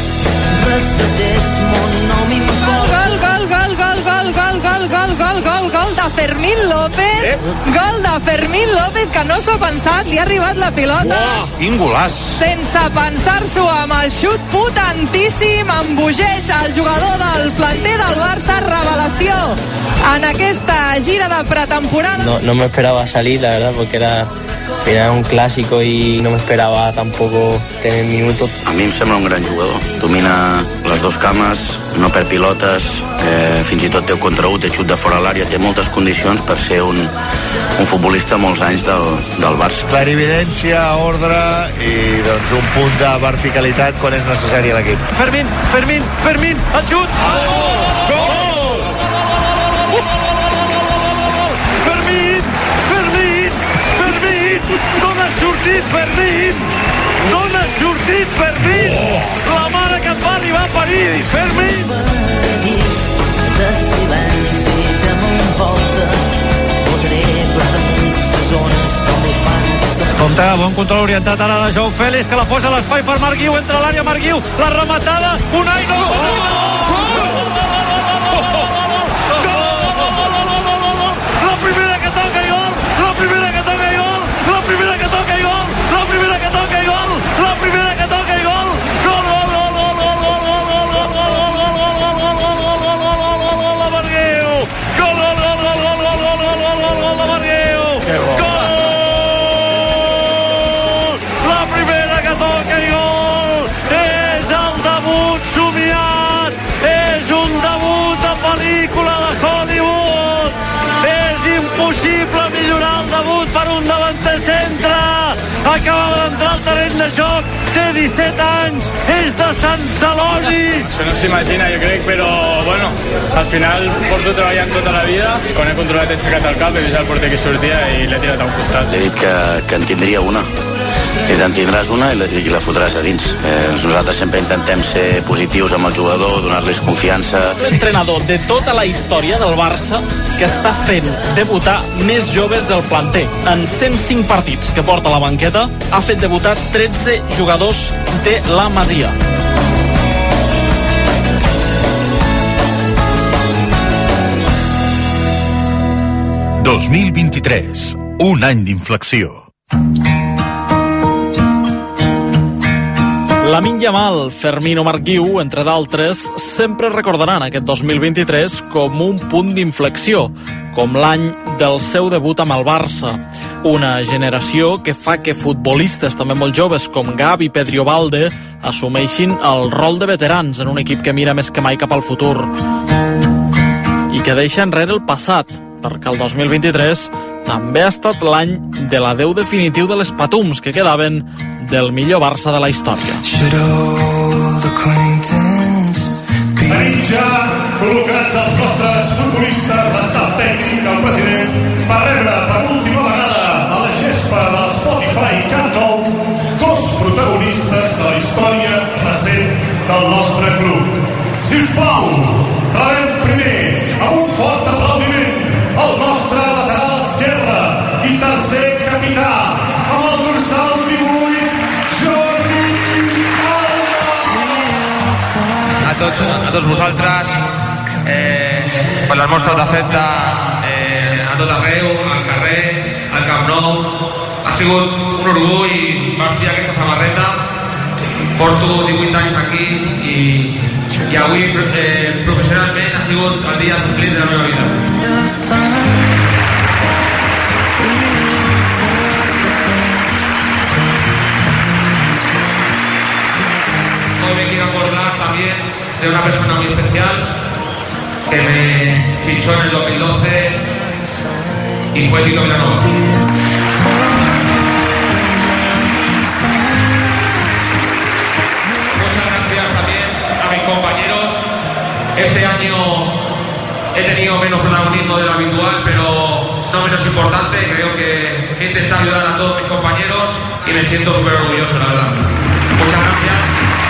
Speaker 10: Gol de Fermín López. Gol de Fermín López, que no s'ho ha pensat, li ha arribat la pilota.
Speaker 6: Quin golaç!
Speaker 10: Sense pensar-s'ho, amb el xut potentíssim, embogeix el jugador del planter del Barça, revelació en aquesta gira de pretemporada.
Speaker 21: No me esperaba salir, la verdad, porque era un clásico y no me esperaba tampoco tener minutos.
Speaker 11: A mi em sembla un gran jugador. Domina les dos cames, no perd pilotes, fins i tot té contra 1, té xut de fora l'àrea, té moltes condicions per ser un futbolista molts anys del Barça.
Speaker 1: Clarividència, ordre i doncs un punt de verticalitat quan és necessari a l'equip.
Speaker 13: Fermín, el xut! Gol! Fermín! D'on ha sortit Fermín? La mare que et va arribar a parir, Fermín!
Speaker 12: De silenci que m'envolta, podré blancs de zones com el fans.
Speaker 13: Compte, bon control orientat ara de Joao Félix, que la posa a l'espai per Marc Guiu, entra a l'àrea Marc Guiu, la rematada, Unai, no! La primera que toca i gol! La primera que toca i gol! La primera que toca i gol! La primera que toca i gol! La primera que toca i gol! Gol, gol, gol, gol, gol, gol, gol, gol, gol, gol, de Marc Guiu! Gol, gol, gol, gol, gol, gol, gol, gol, gol, gol, gol, de Marc Guiu! Gol! La primera que toca i gol! És el debut somiat! És un debut de pel·lícula de Hollywood! És impossible millorar el debut per un davanter centre! Acaba d'entrar al terreny de joc, té 17 anys, és de Sant Celoni!
Speaker 3: Això no s'imagina, jo crec, però bueno, al final porto treballant tota la vida, quan he controlat he aixecat el cap, he vist el porter que sortia i l'he tirat a un costat.
Speaker 11: He dit que en tindria una. I te'n tindràs una i la fotràs a dins. Nosaltres sempre intentem ser positius amb el jugador, donar-los confiança.
Speaker 8: L'entrenador de tota la història del Barça que està fent debutar més joves del planter. En 105 partits que porta a la banqueta, ha fet debutar 13 jugadors de la Masia.
Speaker 6: ...2023, un any d'inflexió.
Speaker 8: Lamine Yamal, Fermín o Marc Guiu, entre d'altres, sempre recordaran aquest 2023 com un punt d'inflexió, com l'any del seu debut amb el Barça. Una generació que fa que futbolistes també molt joves com Gavi, Pedri o Valde assumeixin el rol de veterans en un equip que mira més que mai cap al futur. I que deixa enrere el passat, perquè el 2023 també ha estat l'any de l'adeu definitiu de les patums que quedaven del millor Barça de la història.
Speaker 4: Tenim ja col·locats els nostres futbolistes, l'estat tècnic del president, per rebre per última vegada a la gespa de Spotify Camp Nou dos protagonistes de la història recent del nostre club. Si us plau, rebem primer amb un fort aplaudiment el nostre lateral esquerre i tercer capità, amb el dorsal 18, Jordi Alba.
Speaker 3: A tots vosaltres, per les mostres d'afecte a tot arreu, al carrer, al Camp Nou. Ha sigut un orgull vestir aquesta samarreta. Porto 18 anys aquí i avui professionalment ha sigut el dia complit de la meva vida. Hoy me quiero acordar también de una persona muy especial que me fichó en el 2012 y fue Tito Vilanova. Compañeros, este año he tenido menos protagonismo de lo habitual, pero no menos importante. Creo que he intentado ayudar a todos mis compañeros y me siento súper orgulloso, la verdad. Muchas gracias.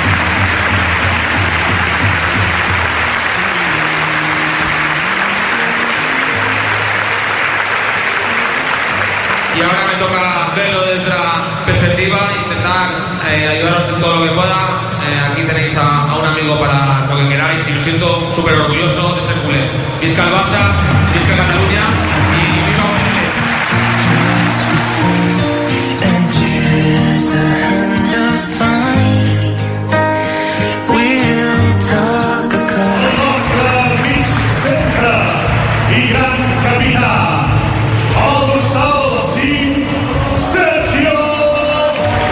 Speaker 3: Y ahora me toca verlo desde la perspectiva e intentar ayudaros en todo lo que pueda. Aquí tenéis a un amigo para lo que queráis y me siento súper orgulloso de ser culé. Visca el Barça, visca Cataluña y viva Ulises.
Speaker 4: El nostre amic sempre i gran capità, el dorsal 5, Sergio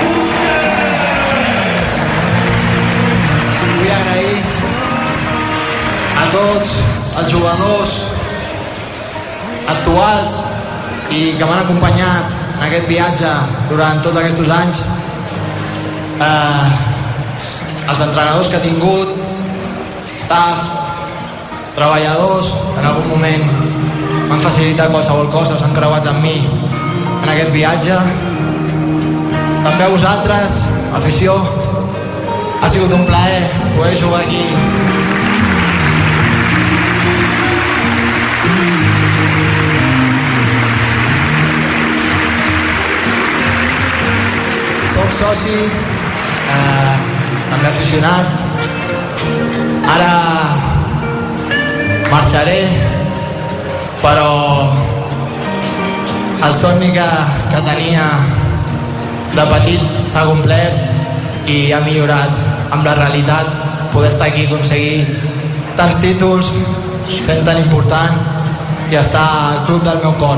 Speaker 4: Busquets.
Speaker 15: Vull agrair dels jugadors actuals i que m'han acompanyat en aquest viatge durant tots aquests anys, els entrenadors que he tingut, staff, treballadors, en algun moment m'han facilitat qualsevol cosa, s'han creuat amb mi en aquest viatge. També a vosaltres, afició, ha sigut un plaer poder jugar aquí. Soc soci, també aficionat. Ara marxaré, però el somni que tenia de petit s'ha complet i ha millorat amb la realitat. Poder estar aquí i aconseguir tants títols, sent tan important i estar al club del meu cor.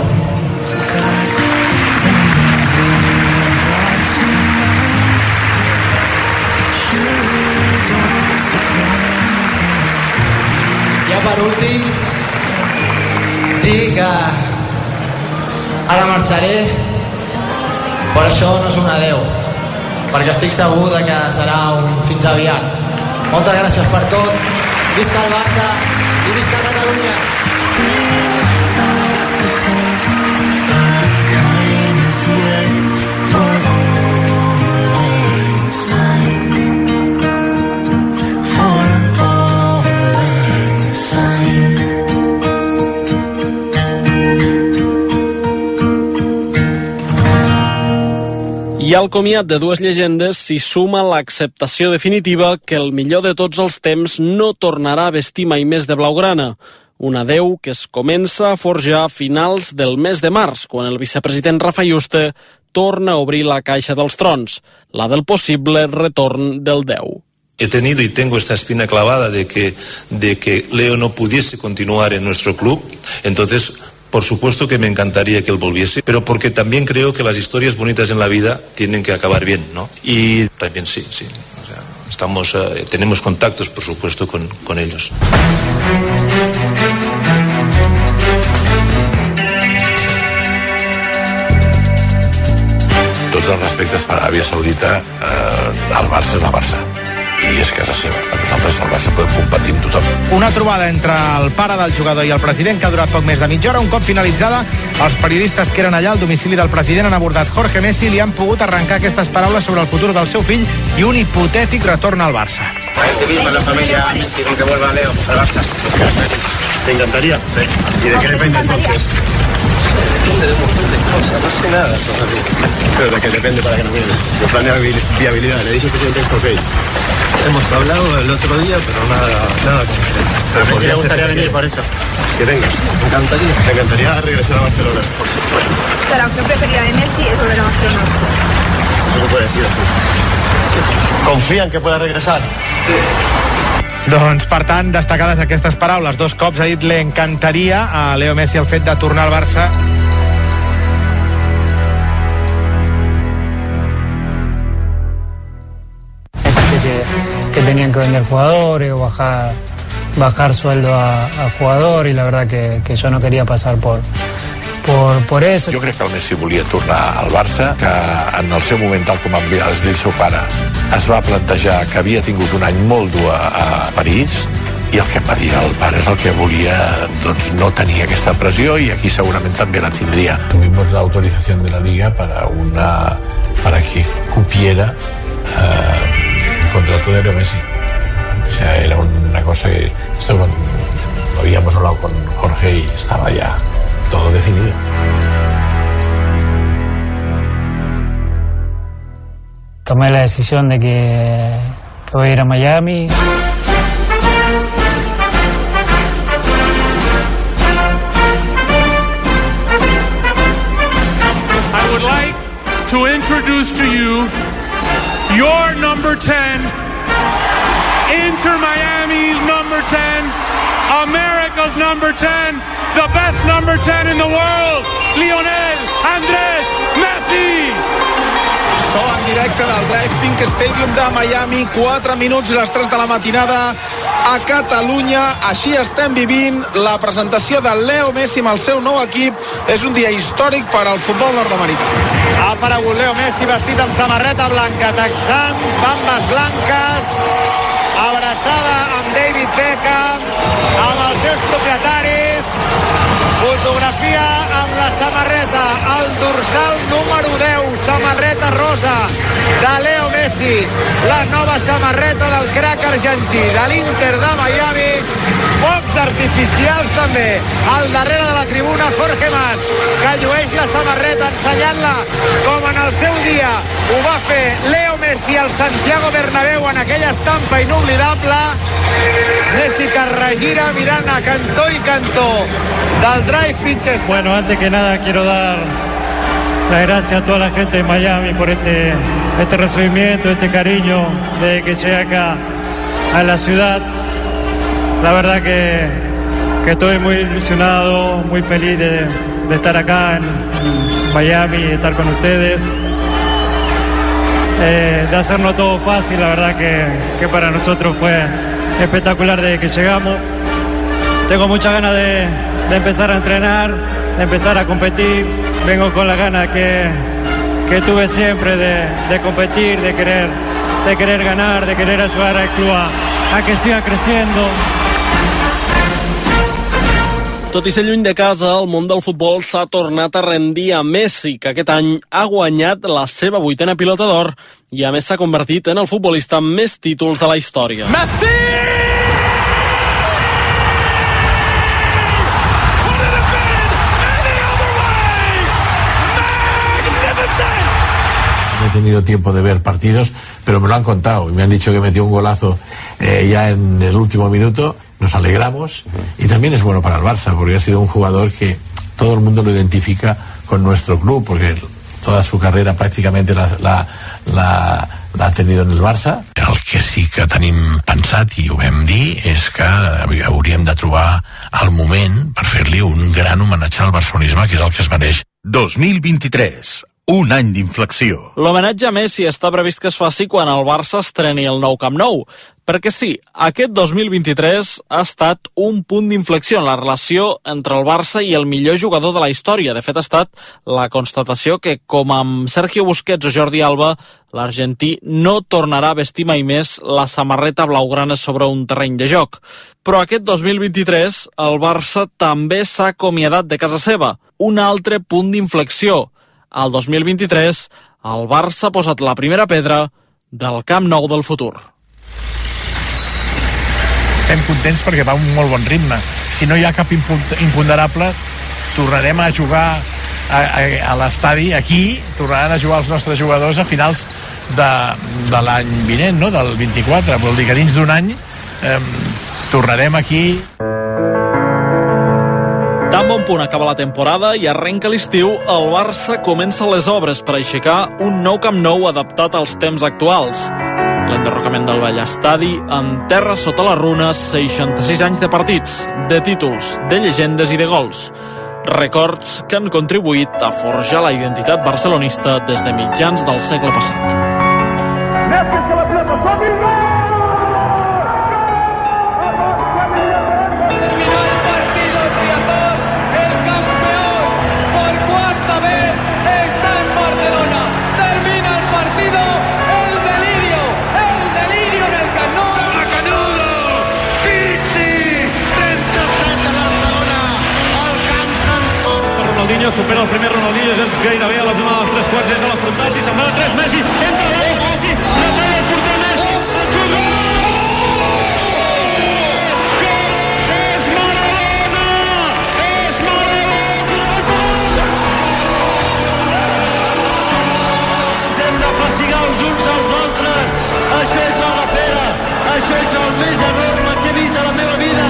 Speaker 15: Ja per últim, dir que ara marxaré, però això no és un adeu, perquè estic segur que serà un fins aviat. Moltes gràcies per tot, visca el Barça i visca Catalunya.
Speaker 8: I al comiat de dues llegendes s'hi suma l'acceptació definitiva que el millor de tots els temps no tornarà a vestir mai més de blaugrana. Un adeu que es comença a forjar a finals del mes de març, quan el vicepresident Rafa Yuste torna a obrir la caixa dels trons, la del possible retorn del 10.
Speaker 2: He tenido y tengo esta espina clavada de que Leo no pudiese continuar en nuestro club, entonces por supuesto que me encantaría que él volviese, pero porque también creo que las historias bonitas en la vida tienen que acabar bien, ¿no? Y también sí. O sea, tenemos contactos, por supuesto, con ellos.
Speaker 22: Tots els respectes per Aràbia Saudita, el Barça és el Barça. I és casa seva. Nosaltres al Barça podem competir amb tothom.
Speaker 5: Una trobada entre el pare del jugador i el president que ha durat poc més de mitja hora. Un cop finalitzada, els periodistes que eren allà al domicili del president han abordat Jorge Messi i li han pogut arrencar aquestes paraules sobre el futur del seu fill i un hipotètic retorn al Barça.
Speaker 7: La familia Messi con que vuelva Leo al Barça.
Speaker 22: ¿Te encantaría? Sí. ¿Y de qué depende entonces?
Speaker 7: Depende de un montón de cosas, no sé nada.
Speaker 22: Pero de qué depende para que no viene. El plan de viabilidad, le he dicho al presidente esto, ok.
Speaker 7: Hemos hablado el otro día, pero nada concreto.
Speaker 22: Pero
Speaker 7: a Messi le gustaría venir por eso.
Speaker 22: Que vengas.
Speaker 7: Me encantaría.
Speaker 22: Me encantaría regresar a Barcelona.
Speaker 7: Por supuesto.
Speaker 24: La opción preferida de Messi es volver a Barcelona.
Speaker 22: Eso se puede decir así. ¿Confían que pueda regresar? Sí.
Speaker 5: Doncs, per tant, destacades aquestes paraules. 2 cops ha dit le encantaria a Leo Messi el fet de tornar al Barça.
Speaker 25: Que tenían que vender jugadores o bajar sueldo a jugador, y la verdad que yo no quería pasar por eso.
Speaker 22: Jo crec que el Messi volia tornar al Barça, que en el seu moment, tal com em va dir el seu pare, es va plantejar que havia tingut un any molt dur a París, i el que em va dir el pare és el que volia, doncs, no tenir aquesta pressió, i aquí segurament també la tindria. Tuvimos la autorización de la Liga para que cupiera el contrato de Leo Messi. O sea, era una cosa que esto lo habíamos hablado con Jorge y estaba ya todo definido.
Speaker 25: Tomé la decisión de que voy a ir a Miami.
Speaker 26: I would like to introduce to you your number 10, Inter Miami number 10, America's number 10, the best number 10 in the world, Lionel Andrés Messi.
Speaker 5: So en directe del Drive Pink Stadium de Miami, 4 minuts i les 3 de la matinada. a Catalunya. Així estem vivint la presentació de Leo Messi amb el seu nou equip. És un dia històric per al futbol nord-americà.
Speaker 9: Ha aparegut Leo Messi vestit amb samarreta blanca, texans, bambes blanques, abraçada amb David Beckham, amb els seus propietaris, fotografia amb la samarreta, el dorsal número 10, samarreta rosa de Leo Messi, la nova samarreta del crack argentí de l'Inter de Miami, focs artificials també, al darrere de la tribuna Jorge Mas, que llueix la samarreta ensenyant-la com en el seu dia ho va fer Leo Messi al Santiago Bernabéu en aquella estampa inoblidable. Messi que regira mirant a cantó y cantó del drive-in.
Speaker 25: Bueno, antes que nada quiero dar las gracias a toda la gente de Miami por este recibimiento, este cariño desde que llegué acá a la ciudad. La verdad que estoy muy ilusionado, muy feliz de estar acá en Miami, de estar con ustedes, de hacerlo todo fácil. La verdad que para nosotros fue espectacular desde que llegamos. Tengo muchas ganas de empezar a entrenar, de empezar a competir. Vengo con las ganas que tuve siempre de competir, de querer ganar, de querer ayudar al club a que siga creciendo.
Speaker 8: Tot i ser lluny de casa, el món del futbol s'ha tornat a rendir a Messi, que aquest any ha guanyat la seva 8ª pilota d'or i a més s'ha convertit en el futbolista amb més títols de la història.
Speaker 9: Messi!
Speaker 22: He tenido tiempo de ver partidos, pero me lo han contado y me han dicho que metió un golazo ya en el último minuto. Nos alegramos y también es bueno para el Barça porque ha sido un jugador que todo el mundo lo identifica con nuestro club porque toda su carrera prácticamente la ha tenido en el Barça. El que sí que tenim pensat i ho vam dir és que hauríem de trobar el moment per fer-li un gran homenatge al barcelonisme, que és el que es mereix.
Speaker 6: 2023. Un any d'inflexió.
Speaker 8: L'homenatge a Messi està previst que es faci quan el Barça estreni el nou Camp Nou. Perquè sí, aquest 2023 ha estat un punt d'inflexió en la relació entre el Barça i el millor jugador de la història. De fet, ha estat la constatació que, com amb Sergio Busquets o Jordi Alba, l'argentí no tornarà a vestir mai més la samarreta blaugrana sobre un terreny de joc. Però aquest 2023 el Barça també s'ha acomiadat de casa seva. Un altre punt d'inflexió. Al 2023, el Barça ha posat la primera pedra del Camp Nou del futur.
Speaker 5: Estem contents perquè va a un molt bon ritme. Si no hi ha cap imponderable, tornarem a jugar a l'estadi aquí, tornaran a jugar els nostres jugadors a finals de l'any vinent, no? Del 24. Vol dir que dins d'un any tornarem aquí.
Speaker 8: Tan bon punt acaba la temporada i arrenca l'estiu, el Barça comença les obres per aixecar un nou Camp Nou adaptat als temps actuals. L'enderrocament del vell estadi enterra sota les runes 66 anys de partits, de títols, de llegendes i de gols. Records que han contribuït a forjar la identitat barcelonista des de mitjans del segle passat.
Speaker 26: Ronaldinho supera el primer Ronaldinho, és gairebé a la zona dels 3 quarts, és a la frontal, si se'n va de 3, Messi, entra Messi, retalla el porter Messi, el xuta! És Maradona! És Maradona!
Speaker 14: Ens hem de pessigar els uns als altres, això és la rapera, això és el més enorme que he vist a la meva vida.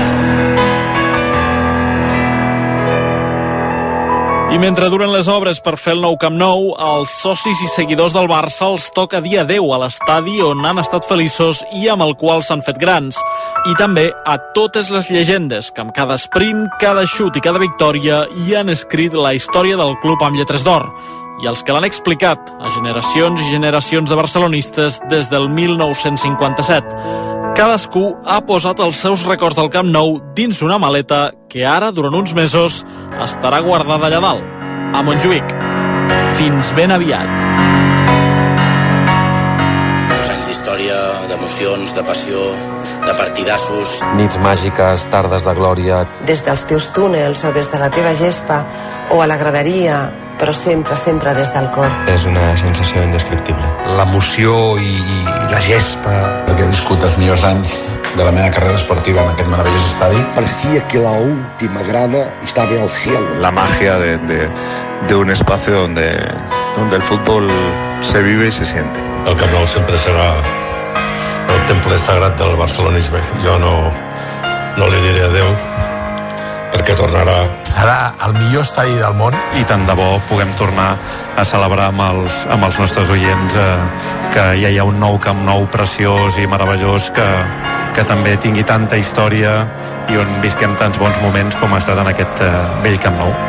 Speaker 8: I mentre duren les obres per fer el nou Camp Nou, als socis i seguidors del Barça els toca dia 10 a l'estadi on han estat feliços i amb el qual s'han fet grans. I també a totes les llegendes que amb cada sprint, cada xut i cada victòria hi han escrit la història del club amb lletres d'or. I els que l'han explicat a generacions i generacions de barcelonistes des del 1957. Cadascú ha posat els seus records del Camp Nou dins una maleta que ara, durant uns mesos, estarà guardada allà dalt, a Montjuïc. Fins ben aviat.
Speaker 11: Uns anys d'història, d'emocions, de passió, de partidassos.
Speaker 16: Nits màgiques, tardes de glòria.
Speaker 17: Des dels teus túnels o des de la teva gespa o a la graderia, però sempre, sempre des del cor.
Speaker 16: És una sensació indescriptible.
Speaker 18: L'emoció i la gespa.
Speaker 19: Perquè he viscut els millors anys de la meva carrera esportiva en aquest meravellós estadi.
Speaker 20: Parecía que la última grada estaba al cielo.
Speaker 1: La magia de un espacio donde el fútbol se vive y se siente.
Speaker 19: El Camp Nou sempre serà el temple sagrat del barcelonisme. Jo no li diré adeu, perquè tornarà.
Speaker 18: Serà el millor estadi del món.
Speaker 23: I tant de bo puguem tornar a celebrar amb els nostres oients que ja hi ha un nou Camp Nou preciós i meravellós que també tingui tanta història i on visquem tants bons moments com ha estat en aquest vell Camp Nou.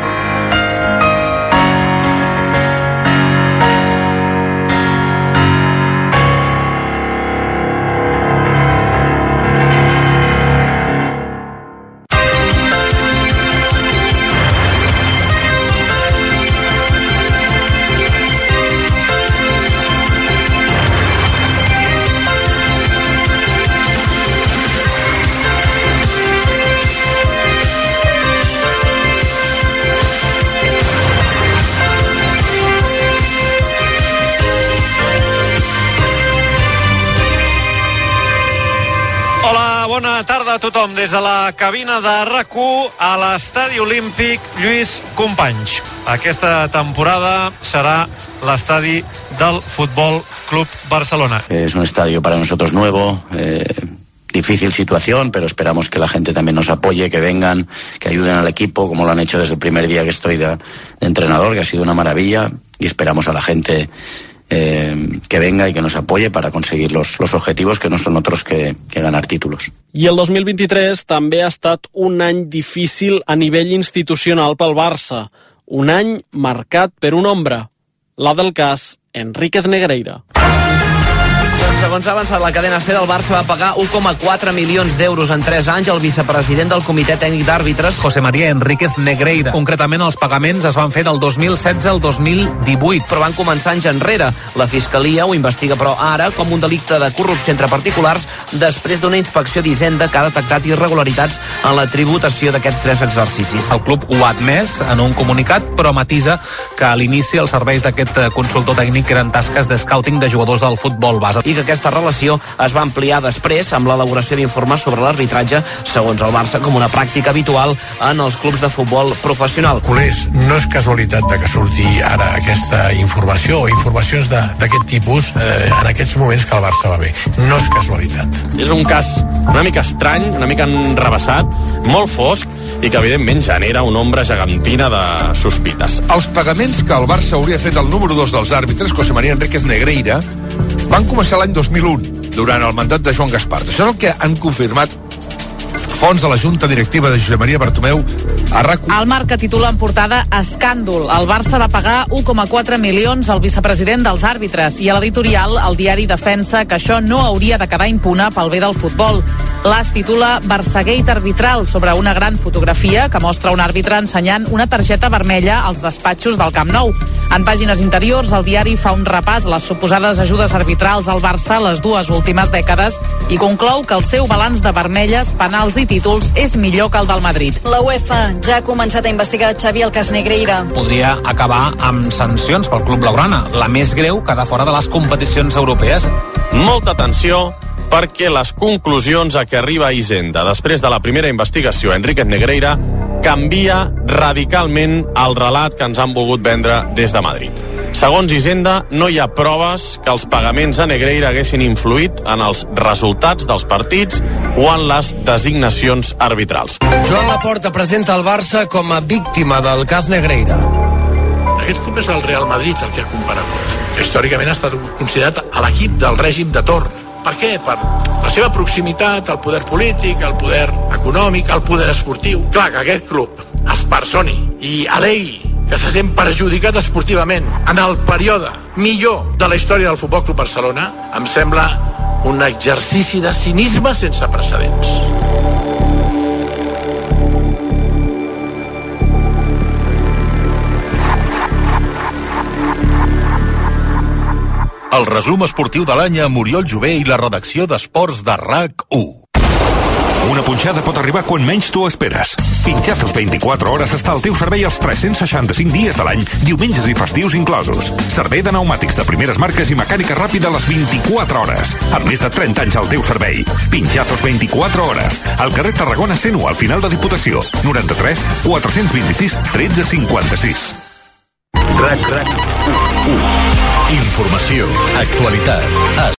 Speaker 13: Bona tarda a tothom des de la cabina de RAC1 a l'Estadi Olímpic Lluís Companys. Aquesta temporada serà l'estadi del Futbol Club Barcelona.
Speaker 11: Es un estadio para nosotros nuevo, difícil situación, pero esperamos que la gente también nos apoye, que vengan, que ayuden al equipo, como lo han hecho desde el primer día que estoy de entrenador, que ha sido una maravilla, y esperamos a la gente que venga y que nos apoye para conseguir los objetivos, que no son otros que ganar títulos.
Speaker 8: I el 2023 també ha estat un any difícil a nivell institucional pel Barça. Un any marcat per un ombra, la del cas Enríquez Negreira.
Speaker 27: Segons ha avançat la cadena SER, el Barça va pagar 1,4 milions d'euros en 3 anys al vicepresident del Comitè Tècnic d'Àrbitres,
Speaker 5: José María Enríquez Negreira. Concretament, els pagaments es van fer del 2016 al 2018.
Speaker 27: Però van començar anys enrere. La Fiscalia ho investiga, però ara, com un delicte de corrupció entre particulars, després d'una inspecció d'Hisenda que ha detectat irregularitats en la tributació d'aquests 3 exercicis.
Speaker 5: El club ho ha admès en un comunicat, però matisa que a l'inici els serveis d'aquest consultor tècnic eren tasques de scouting de jugadors del futbol base.
Speaker 27: I que aquesta relació es va ampliar després amb l'elaboració d'informes sobre l'arbitratge, segons el Barça, com una pràctica habitual en els clubs de futbol professional.
Speaker 19: Culers, no és casualitat de que surti ara aquesta informació o informacions d'aquest tipus en aquests moments que el Barça va bé. No és casualitat.
Speaker 28: És un cas una mica estrany, una mica enrevessat, molt fosc i que evidentment genera una ombra gegantina de sospites.
Speaker 29: Els pagaments que el Barça hauria fet al número 2 dels àrbitres, José María Enríquez Negreira, van començar l'any 2001, durant el mandat de Joan Gaspar. Això és el que han confirmat fonts de la Junta Directiva de Josep Maria Bartomeu a RAC1.
Speaker 10: El Marca titula en portada Escàndol. El Barça va pagar 1,4 milions al vicepresident dels àrbitres i a l'editorial el diari defensa que això no hauria de quedar impune pel bé del futbol. L'AS titula Barçagate arbitral sobre una gran fotografia que mostra un àrbitre ensenyant una targeta vermella als despatxos del Camp Nou. En pàgines interiors, el diari fa un repàs a les suposades ajudes arbitrals al Barça les 2 últimes dècades i conclou que el seu balanç de vermelles, penals i títols és millor que el del Madrid.
Speaker 30: La UEFA ja ha començat a investigar Xavi el cas Negreira.
Speaker 5: Podria acabar amb sancions pel club blaugrana, la més greu quedar fora de les competicions europees.
Speaker 28: Molta atenció, perquè les conclusions a què arriba Hisenda després de la primera investigació a Enríquez Negreira canvia radicalment el relat que ens han volgut vendre des de Madrid. Segons Hisenda, no hi ha proves que els pagaments a Negreira haguessin influït en els resultats dels partits o en les designacions arbitrals.
Speaker 31: Joan Laporta presenta el Barça com a víctima del cas Negreira.
Speaker 19: Aquest club és el Real Madrid el que ha comparegut, que històricament ha estat considerat a l'equip del règim de torn. Per què? Per la seva proximitat al poder polític, al poder econòmic, al poder esportiu. Clar, que aquest club es personi i alegui que se sent perjudicat esportivament en el període millor de la història del Futbol Club Barcelona, em sembla un exercici de cinisme sense precedents.
Speaker 6: El resum esportiu de l'any amb Oriol Jové i la redacció d'Esports de RAC1.
Speaker 2: Una punxada pot arribar quan menys t'ho esperes. Pinxatos 24 hores està al teu servei els 365 dies de l'any, diumenges i festius inclosos. Servei de pneumàtics de primeres marques i mecànica ràpida a les 24 hores. Amb més de 30 anys al teu servei. Pinxatos 24 hores. Al carrer Tarragona 101, al final de Diputació. 93 426 1356.
Speaker 6: RAC1. Informació, actualitat,